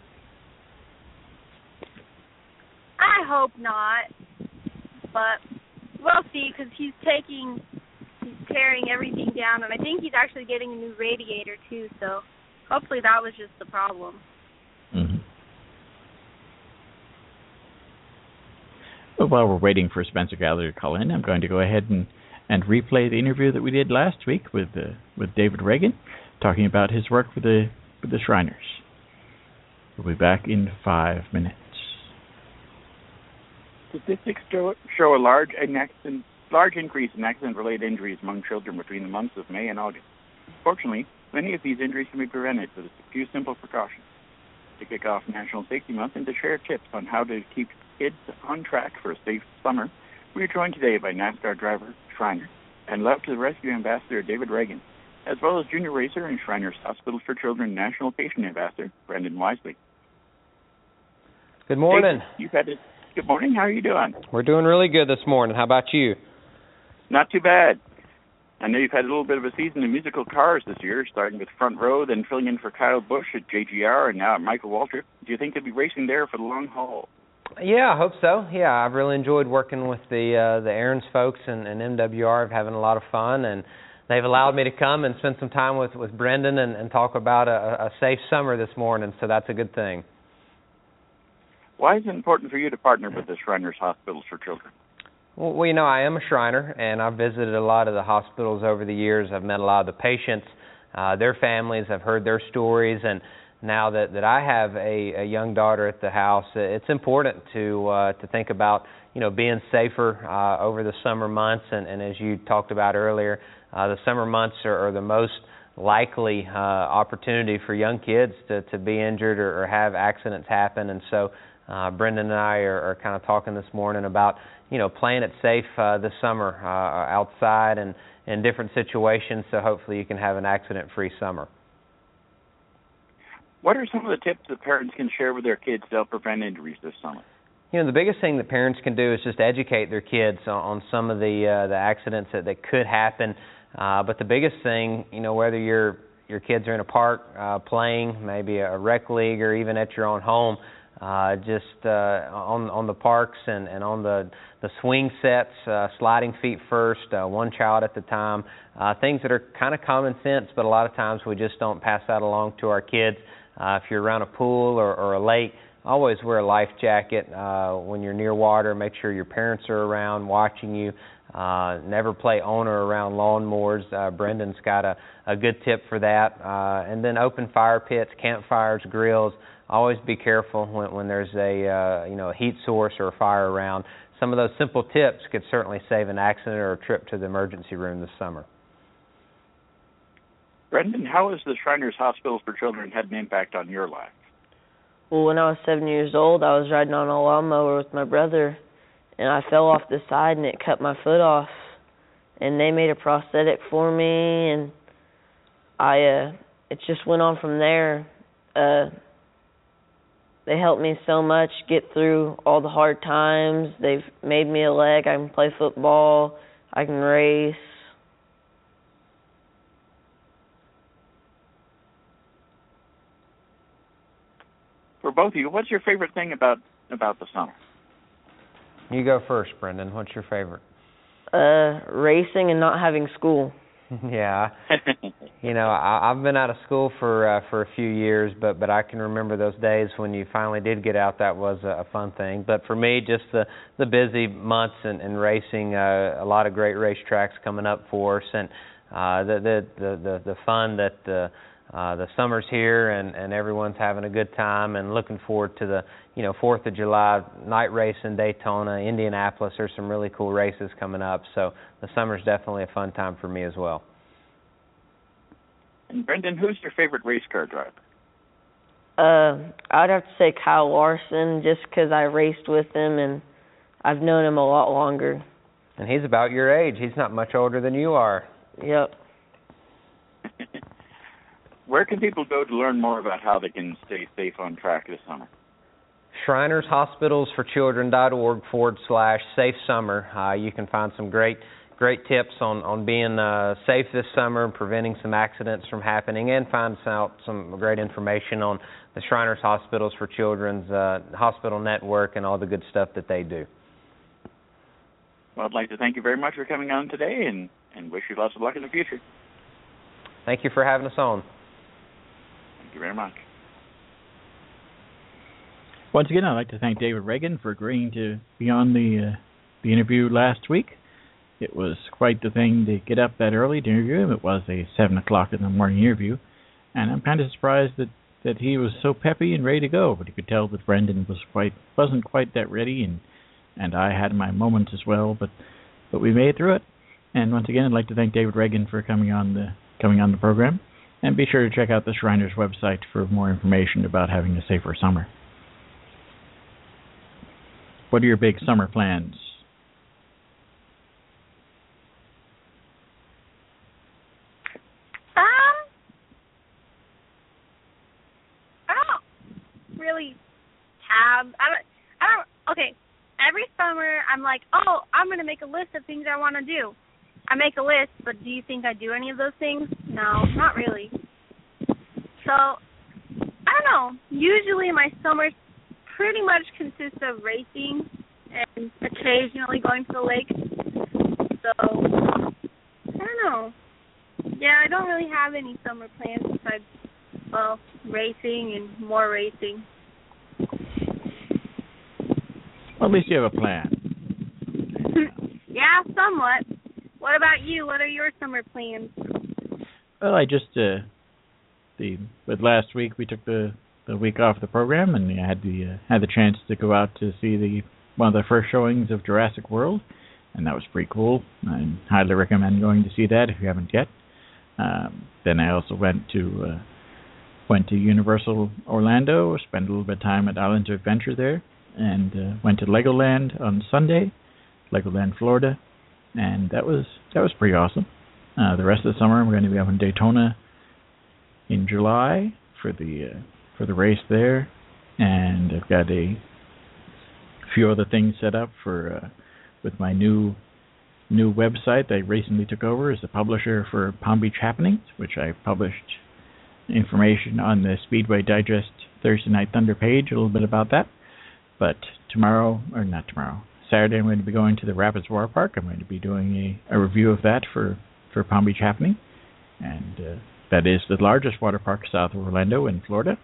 I hope not, but we'll see, because he's taking, he's tearing everything down, and I think he's actually getting a new radiator too, so hopefully that was just the problem. Mm-hmm. Well, while we're waiting for Spencer Gallagher to call in, I'm going to go ahead and, and replay the interview that we did last week with uh, with David Reagan, talking about his work with the with the Shriners. We'll be back in five minutes. Statistics show, show a large, accident, large increase in accident-related injuries among children between the months of May and August. Fortunately, many of these injuries can be prevented with a few simple precautions. To kick off National Safety Month and to share tips on how to keep kids on track for a safe summer, we are joined today by NASCAR driver Shriner and Love to the Rescue Ambassador David Reagan, as well as junior racer and Shriners Hospitals for Children National Patient Ambassador Brendan Wisely. Good morning. David, you've had it. Good morning. How are you doing? We're doing really good this morning. How about you? Not too bad. I know you've had a little bit of a season in musical cars this year, starting with Front Row, then filling in for Kyle Busch at J G R, and now at Michael Waltrip. Do you think you'll be racing there for the long haul? Yeah, I hope so. Yeah, I've really enjoyed working with the uh, the Aaron's folks and, and M W R. I'm having a lot of fun, and they've allowed me to come and spend some time with, with Brendan and, and talk about a, a safe summer this morning, so that's a good thing. Why is it important for you to partner with the Shriners Hospitals for Children? Well, well, you know, I am a Shriner, and I've visited a lot of the hospitals over the years. I've met a lot of the patients. uh, their families. I've heard their stories, and now that, that I have a, a young daughter at the house, it's important to uh, to think about, you know, being safer uh, over the summer months. And, and as you talked about earlier, uh, the summer months are, are the most likely uh, opportunity for young kids to, to be injured or, or have accidents happen. And so uh, Brendan and I are, are kind of talking this morning about, you know, playing it safe uh, this summer uh, outside and in different situations, so hopefully you can have an accident-free summer. What are some of the tips that parents can share with their kids to help prevent injuries this summer? You know, the biggest thing that parents can do is just educate their kids on, on some of the uh, the accidents that, that could happen. Uh, but the biggest thing, you know, whether your your kids are in a park uh, playing, maybe a rec league, or even at your own home, uh, just uh, on on the parks and, and on the the swing sets, uh, sliding feet first, uh, one child at a time, uh, things that are kind of common sense, but a lot of times we just don't pass that along to our kids. Uh, if you're around a pool or, or a lake, always wear a life jacket uh, when you're near water. Make sure your parents are around watching you. Uh, never play owner around lawnmowers. Uh, Brendan's got a, a good tip for that. Uh, and then open fire pits, campfires, grills. Always be careful when, when there's a uh, you know a heat source or a fire around. Some of those simple tips could certainly save an accident or a trip to the emergency room this summer. Brendan, how has the Shriners Hospitals for Children had an impact on your life? Well, when I was seven years old, I was riding on a lawnmower with my brother, and I fell off the side, and it cut my foot off. And they made a prosthetic for me, and I uh, it just went on from there. Uh, they helped me so much get through all the hard times. They've made me a leg. I can play football. I can race. For both of you, what's your favorite thing about, about the summer? You go first, Brendan. What's your favorite? Uh, racing and not having school. Yeah. You know, I, I've been out of school for uh, for a few years, but, but I can remember those days when you finally did get out. That was a, a fun thing. But for me, just the, the busy months and, and racing, uh, a lot of great racetracks coming up for us, and uh, the, the, the, the, the fun that the Uh, the summer's here, and, and everyone's having a good time, and looking forward to the, you know, fourth of July night race in Daytona, Indianapolis. There's some really cool races coming up, so the summer's definitely a fun time for me as well. And Brendan, who's your favorite race car driver? Uh, I'd have to say Kyle Larson, just because I raced with him, and I've known him a lot longer. And he's about your age. He's not much older than you are. Yep. Where can people go to learn more about how they can stay safe on track this summer? Shriners Hospitals for Children dot org forward slash safe summer. Uh, you can find some great great tips on, on being uh, safe this summer and preventing some accidents from happening, and find out some great information on the Shriners Hospitals for Children's uh, hospital network and all the good stuff that they do. Well, I'd like to thank you very much for coming on today, and, and wish you lots of luck in the future. Thank you for having us on. Thank you very much. Once again, I'd like to thank David Reagan for agreeing to be on the uh, the interview last week. It was quite the thing to get up that early to interview him. It was a seven o'clock in the morning interview, and I'm kind of surprised that, that he was so peppy and ready to go. But you could tell that Brendan was quite wasn't quite that ready, and and I had my moments as well. But but we made it through it. And once again, I'd like to thank David Reagan for coming on the coming on the program. And be sure to check out the Shriners website for more information about having a safer summer. What are your big summer plans? Um, I don't really have. I don't. I don't. Okay. Every summer, I'm like, oh, I'm gonna make a list of things I want to do. I make a list, but do you think I do any of those things? No, not really. So, I don't know. Usually my summers pretty much consist of racing and occasionally going to the lake. So, I don't know. Yeah, I don't really have any summer plans besides, well, racing and more racing. Well, at least you have a plan. Yeah, somewhat. What about you? What are your summer plans? Well, I just uh, the but last week we took the, the week off the program, and I had the uh, had the chance to go out to see the one of the first showings of Jurassic World, and that was pretty cool. I highly recommend going to see that if you haven't yet. Um, then I also went to uh, went to Universal Orlando, spent a little bit of time at Islands of Adventure there, and uh, went to Legoland on Sunday, Legoland, Florida, and that was that was pretty awesome. Uh, the rest of the summer, we're going to be up in Daytona in July for the uh, for the race there, and I've got a few other things set up for uh, with my new new website that I recently took over as the publisher for Palm Beach Happenings, which I published information on the Speedway Digest Thursday Night Thunder page, a little bit about that. But tomorrow, or not tomorrow, Saturday, I'm going to be going to the Rapids Water Park. I'm going to be doing a, a review of that for for Palm Beach Happening, and uh, that is the largest water park south of Orlando in Florida,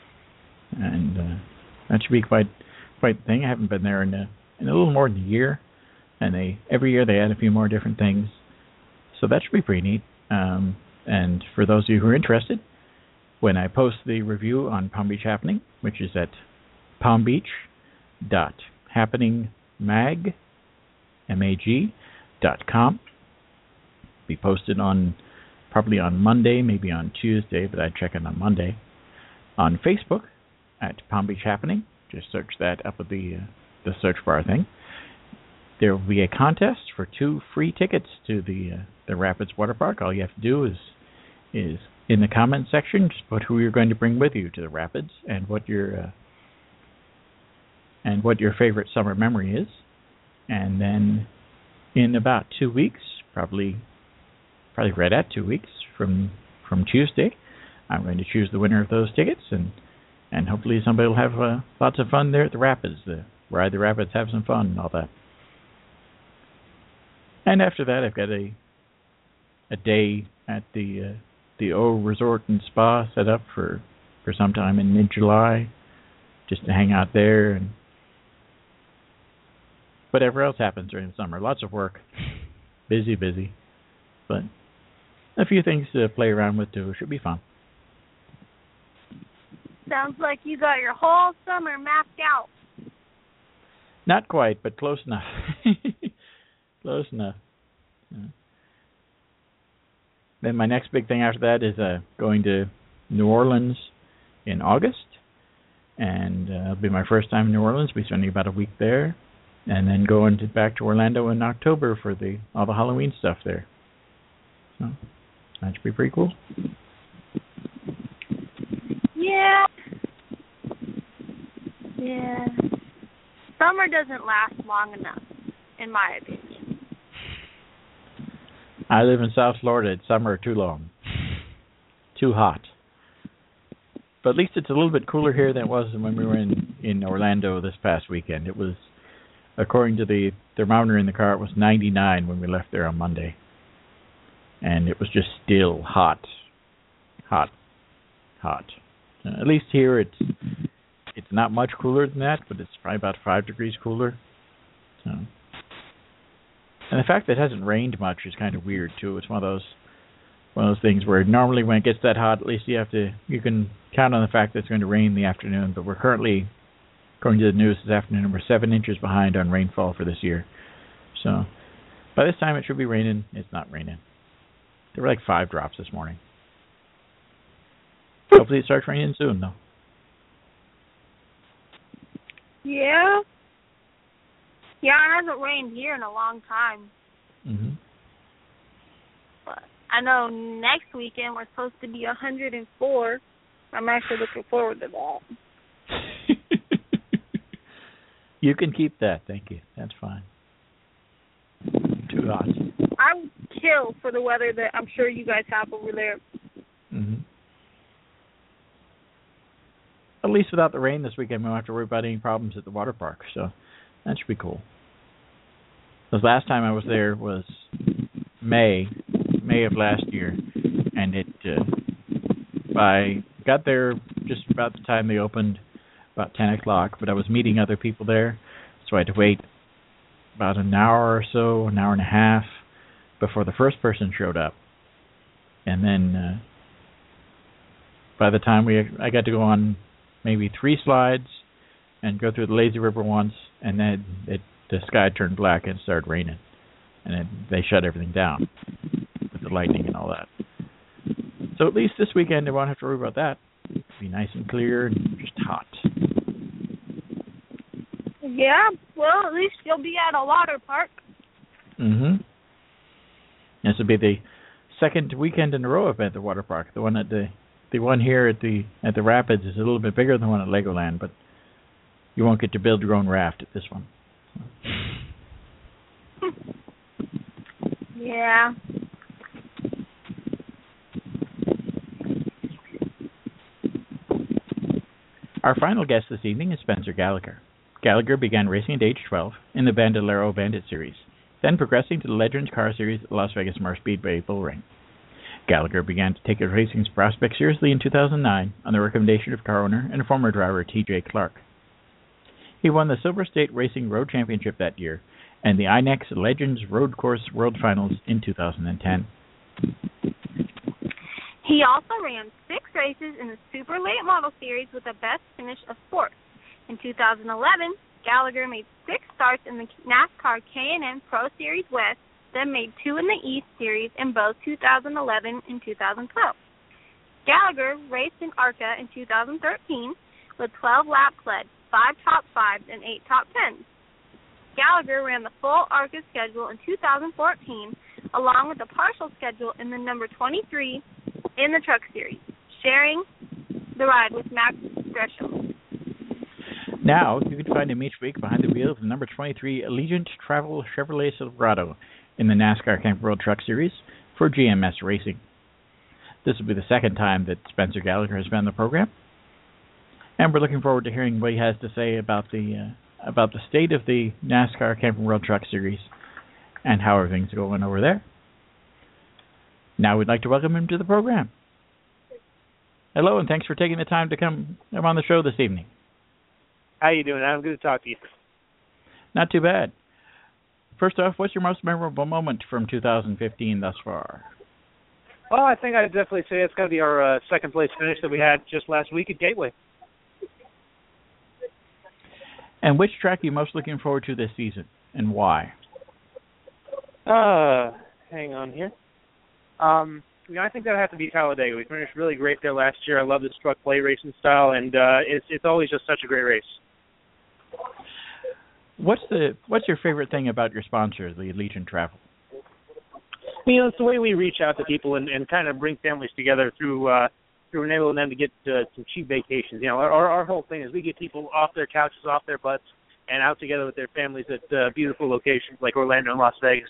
and uh, that should be quite quite the thing. I haven't been there in a, in a little more than a year, and they every year they add a few more different things, so that should be pretty neat. Um, and for those of you who are interested, when I post the review on Palm Beach Happening, which is at palm beach dot happening mag m a g dot com, be posted on probably on Monday, maybe on Tuesday, but I'd check it on Monday. On Facebook at Palm Beach Happening, just search that up at the uh, the search bar thing. There will be a contest for two free tickets to the uh, the Rapids Water Park. All you have to do is is in the comment section just put who you're going to bring with you to the Rapids and what your uh, and what your favorite summer memory is, and then in about two weeks, probably. Probably right at two weeks from from Tuesday, I'm going to choose the winner of those tickets, and and hopefully somebody will have uh, lots of fun there at the Rapids, the, ride the Rapids, have some fun and all that. And after that, I've got a a day at the uh, the O Resort and Spa set up for for sometime in mid-July, just to hang out there and whatever else happens during the summer. Lots of work, busy, busy, but a few things to play around with too. Should be fun. Sounds like you got your whole summer mapped out. Not quite, but close enough. Close enough. Yeah. Then my next big thing after that is uh, going to New Orleans in August, and uh, it'll be my first time in New Orleans. We'll be spending about a week there, and then going to, back to Orlando in October for the all the Halloween stuff there. So that should be pretty cool. Yeah. Yeah. Summer doesn't last long enough, in my opinion. I live in South Florida. It's summer too long. Too hot. But at least it's a little bit cooler here than it was when we were in, in Orlando this past weekend. It was, according to the thermometer in the car, it was ninety-nine when we left there on Monday. And it was just still hot. Hot. Hot. Uh, at least here it's it's not much cooler than that, but it's probably about five degrees cooler. So, and the fact that it hasn't rained much is kind of weird too. It's one of those one of those things where normally when it gets that hot, at least you have to you can count on the fact that it's going to rain in the afternoon. But we're currently, according to the news this afternoon, we're seven inches behind on rainfall for this year. So by this time it should be raining. It's not raining. There were like five drops this morning. Hopefully it starts raining soon, though. Yeah. Yeah, it hasn't rained here in a long time. Mm-hmm. But I know next weekend we're supposed to be one hundred four. I'm actually looking forward to that. You can keep that, thank you. That's fine. Too hot. I would kill for the weather that I'm sure you guys have over there. Mm-hmm. At least without the rain this weekend, we won't have to worry about any problems at the water park, so that should be cool. The last time I was there was May, May of last year, and it. Uh, I got there just about the time they opened, about ten o'clock, but I was meeting other people there, so I had to wait about an hour or so, an hour and a half, before the first person showed up. and then uh, by the time we I got to go on maybe three slides and go through the lazy river once, and then it, the sky turned black and it started raining, and it, they shut everything down with the lightning and all that. So at least this weekend I won't have to worry about that. It'll be nice and clear and just hot. Yeah, well, at least you'll be at a water park. Mm-hmm. This will be the second weekend in a row I've been at the water park. The one at the the one here at the at the Rapids is a little bit bigger than the one at Legoland, but you won't get to build your own raft at this one. Yeah. Our final guest this evening is Spencer Gallagher. Gallagher began racing at age twelve in the Bandolero Bandit Series, then progressing to the Legends Car Series at the Las Vegas Motor Speedway Bullring. Gallagher began to take his racing prospects seriously in two thousand nine on the recommendation of car owner and former driver T J Clark. He won the Silver State Racing Road Championship that year and the I N E X Legends Road Course World Finals in two thousand ten. He also ran six races in the Super Late Model Series with a best finish of fourth. In two thousand eleven, Gallagher made six starts in the NASCAR K and N Pro Series West, then made two in the East Series in both two thousand eleven and two thousand twelve. Gallagher raced in ARCA in two thousand thirteen with twelve laps led, five top fives, and eight top tens. Gallagher ran the full ARCA schedule in two thousand fourteen, along with a partial schedule in the number twenty-three in the Truck Series, sharing the ride with Max Gresham. Now, you can find him each week behind the wheel of the number twenty-three Allegiant Travel Chevrolet Silverado in the NASCAR Camping World Truck Series for G M S Racing. This will be the second time that Spencer Gallagher has been on the program, and we're looking forward to hearing what he has to say about the uh, about the state of the NASCAR Camping World Truck Series and how everything's going over there. Now we'd like to welcome him to the program. Hello, and thanks for taking the time to come on the show this evening. How you doing, Adam? Good to talk to you. Not too bad. First off, what's your most memorable moment from two thousand fifteen thus far? Well, I think I'd definitely say it's got to be our uh, second place finish that we had just last week at Gateway. And which track are you most looking forward to this season, and why? Uh, hang on here. Um, you know, I think that'd have to be Talladega. We finished really great there last year. I love this truck play racing style, and uh, it's it's always just such a great race. What's the what's your favorite thing about your sponsor, the Allegiant Travel? You know, it's the way we reach out to people and, and kind of bring families together through uh, through enabling them to get uh, some cheap vacations. You know, our our whole thing is we get people off their couches, off their butts, and out together with their families at uh, beautiful locations like Orlando and Las Vegas.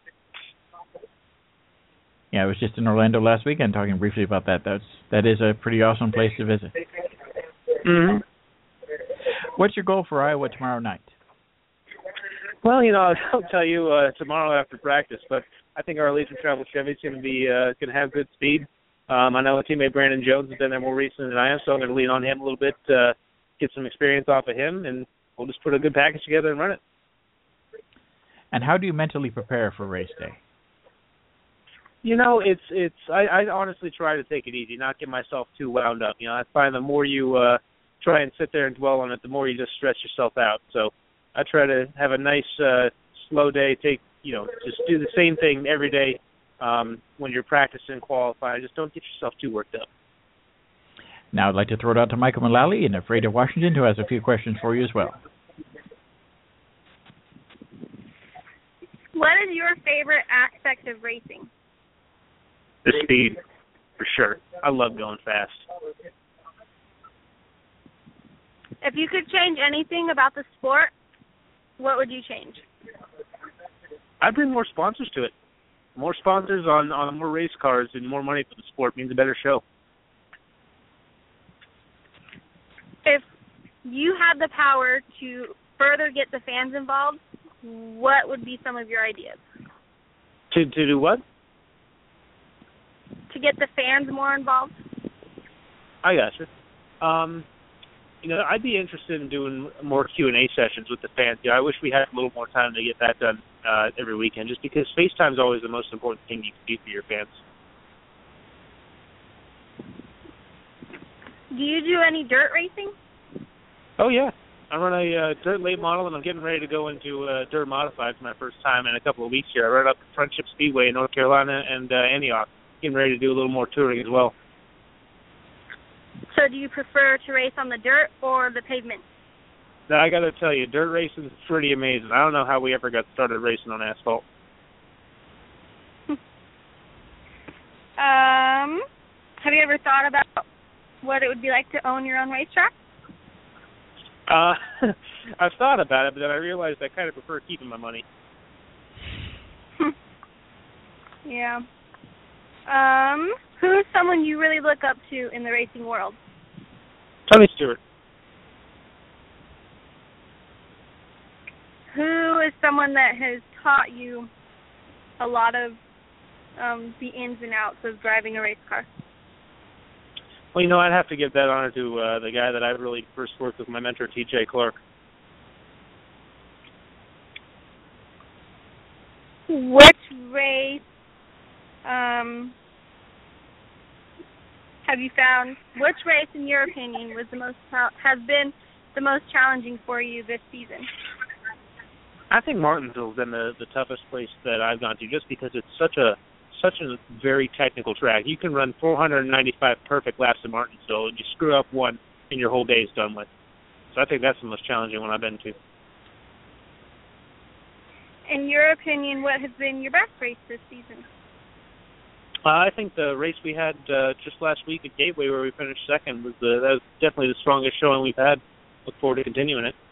Yeah, I was just in Orlando last weekend talking briefly about that. That's that is a pretty awesome place to visit. Mm-hmm. What's your goal for Iowa tomorrow night? Well, you know, I'll tell you uh, tomorrow after practice, but I think our Allegiant Travel Chevy's going to be uh, going to have good speed. Um, I know my teammate Brandon Jones has been there more recently than I am, so I'm going to lean on him a little bit to uh, get some experience off of him, and we'll just put a good package together and run it. And how do you mentally prepare for race day? You know, it's it's. I, I honestly try to take it easy, not get myself too wound up. You know, I find the more you uh, try and sit there and dwell on it, the more you just stress yourself out. So I try to have a nice, uh, slow day. Take you know, just do the same thing every day um, when you're practicing, qualifying. Just don't get yourself too worked up. Now I'd like to throw it out to Michael Mullally in Afraid of Washington, who has a few questions for you as well. What is your favorite aspect of racing? The speed, for sure. I love going fast. If you could change anything about the sport, what would you change? I'd bring more sponsors to it. More sponsors on, on more race cars and more money for the sport means a better show. If you had the power to further get the fans involved, what would be some of your ideas? To to do what? To get the fans more involved? I gotcha. Um, you know, I'd be interested in doing more Q and A sessions with the fans. Yeah, I wish we had a little more time to get that done uh, every weekend, just because FaceTime is always the most important thing you can do for your fans. Do you do any dirt racing? Oh, yeah. I run a uh, dirt late model, and I'm getting ready to go into uh, dirt modified for my first time in a couple of weeks here. I run up at Friendship Speedway in North Carolina and uh, Antioch. Getting ready to do a little more touring as well. So do you prefer to race on the dirt or the pavement? Now, I got to tell you, dirt racing is pretty amazing. I don't know how we ever got started racing on asphalt. um, have you ever thought about what it would be like to own your own racetrack? Uh, I've thought about it, but then I realized I kind of prefer keeping my money. Yeah. Um, who's someone you really look up to in the racing world? Tony Stewart. Who is someone that has taught you a lot of um, the ins and outs of driving a race car? Well, you know, I'd have to give that honor to uh, the guy that I really first worked with, my mentor, T J Clark. Which race um, have you found, which race, in your opinion, was the most has been the most challenging for you this season? I think Martinsville's been the, the toughest place that I've gone to, just because it's such a such a very technical track. You can run four hundred ninety-five perfect laps in Martinsville, and you screw up one, and your whole day is done with. So I think that's the most challenging one I've been to. In your opinion, what has been your best race this season? Uh, I think the race we had uh, just last week at Gateway, where we finished second, was the, that was definitely the strongest showing we've had. Look forward to continuing it.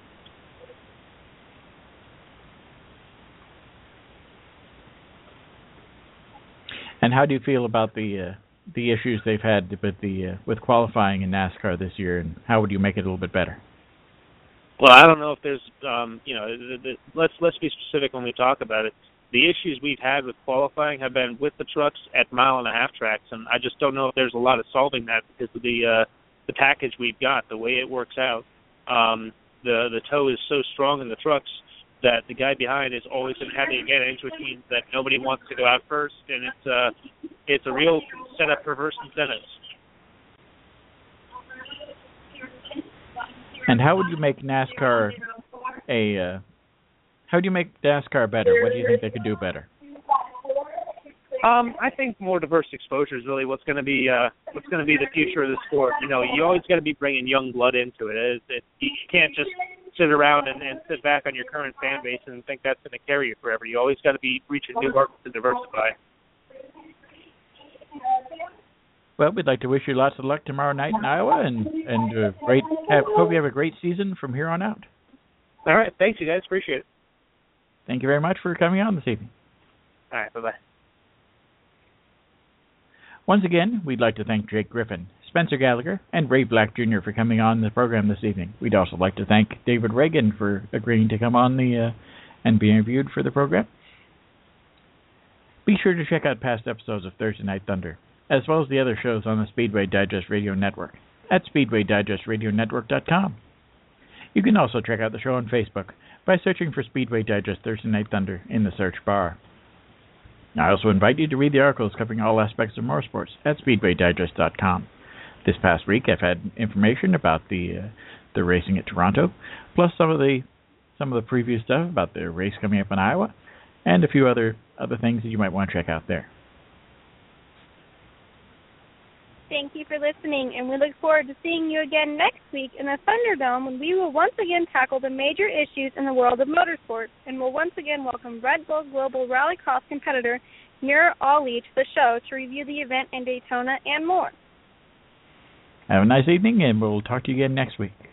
And how do you feel about the uh, the issues they've had with the uh, with qualifying in NASCAR this year, and how would you make it a little bit better? Well, I don't know if there's, um, you know, the, the, let's let's be specific when we talk about it. The issues we've had with qualifying have been with the trucks at mile and a half tracks, and I just don't know if there's a lot of solving that because of the uh, the package we've got, the way it works out. Um, the the tow is so strong in the trucks that the guy behind is always having to get into a team that nobody wants to go out first, and it's uh, it's a real set of perverse incentives. And how would you make NASCAR a? Uh, how do you make NASCAR better? What do you think they could do better? Um, I think more diverse exposure is really what's going to be uh, what's going to be the future of the sport. You know, you always got to be bringing young blood into it. It, it. You can't just sit around and, and sit back on your current fan base and think that's going to carry you forever. You always got to be reaching new markets to diversify. Well, we'd like to wish you lots of luck tomorrow night in Iowa, and and uh, great. Have, hope you have a great season from here on out. All right, thanks, you guys. Appreciate it. Thank you very much for coming on this evening. All right, bye bye. Once again, we'd like to thank Jake Griffin, Spencer Gallagher, and Ray Black Junior for coming on the program this evening. We'd also like to thank David Reagan for agreeing to come on the uh, and be interviewed for the program. Be sure to check out past episodes of Thursday Night Thunder, as well as the other shows on the Speedway Digest Radio Network at speedway digest radio network dot com. You can also check out the show on Facebook by searching for Speedway Digest Thursday Night Thunder in the search bar. I also invite you to read the articles covering all aspects of motorsports at speedway digest dot com. This past week, I've had information about the uh, the racing at Toronto, plus some of the some of the previous stuff about the race coming up in Iowa, and a few other other things that you might want to check out there. Thank you for listening, and we look forward to seeing you again next week in the Thunderdome when we will once again tackle the major issues in the world of motorsports, and will once again welcome Red Bull Global Rallycross competitor Nir Ali to the show to review the event in Daytona and more. Have a nice evening, and we'll talk to you again next week.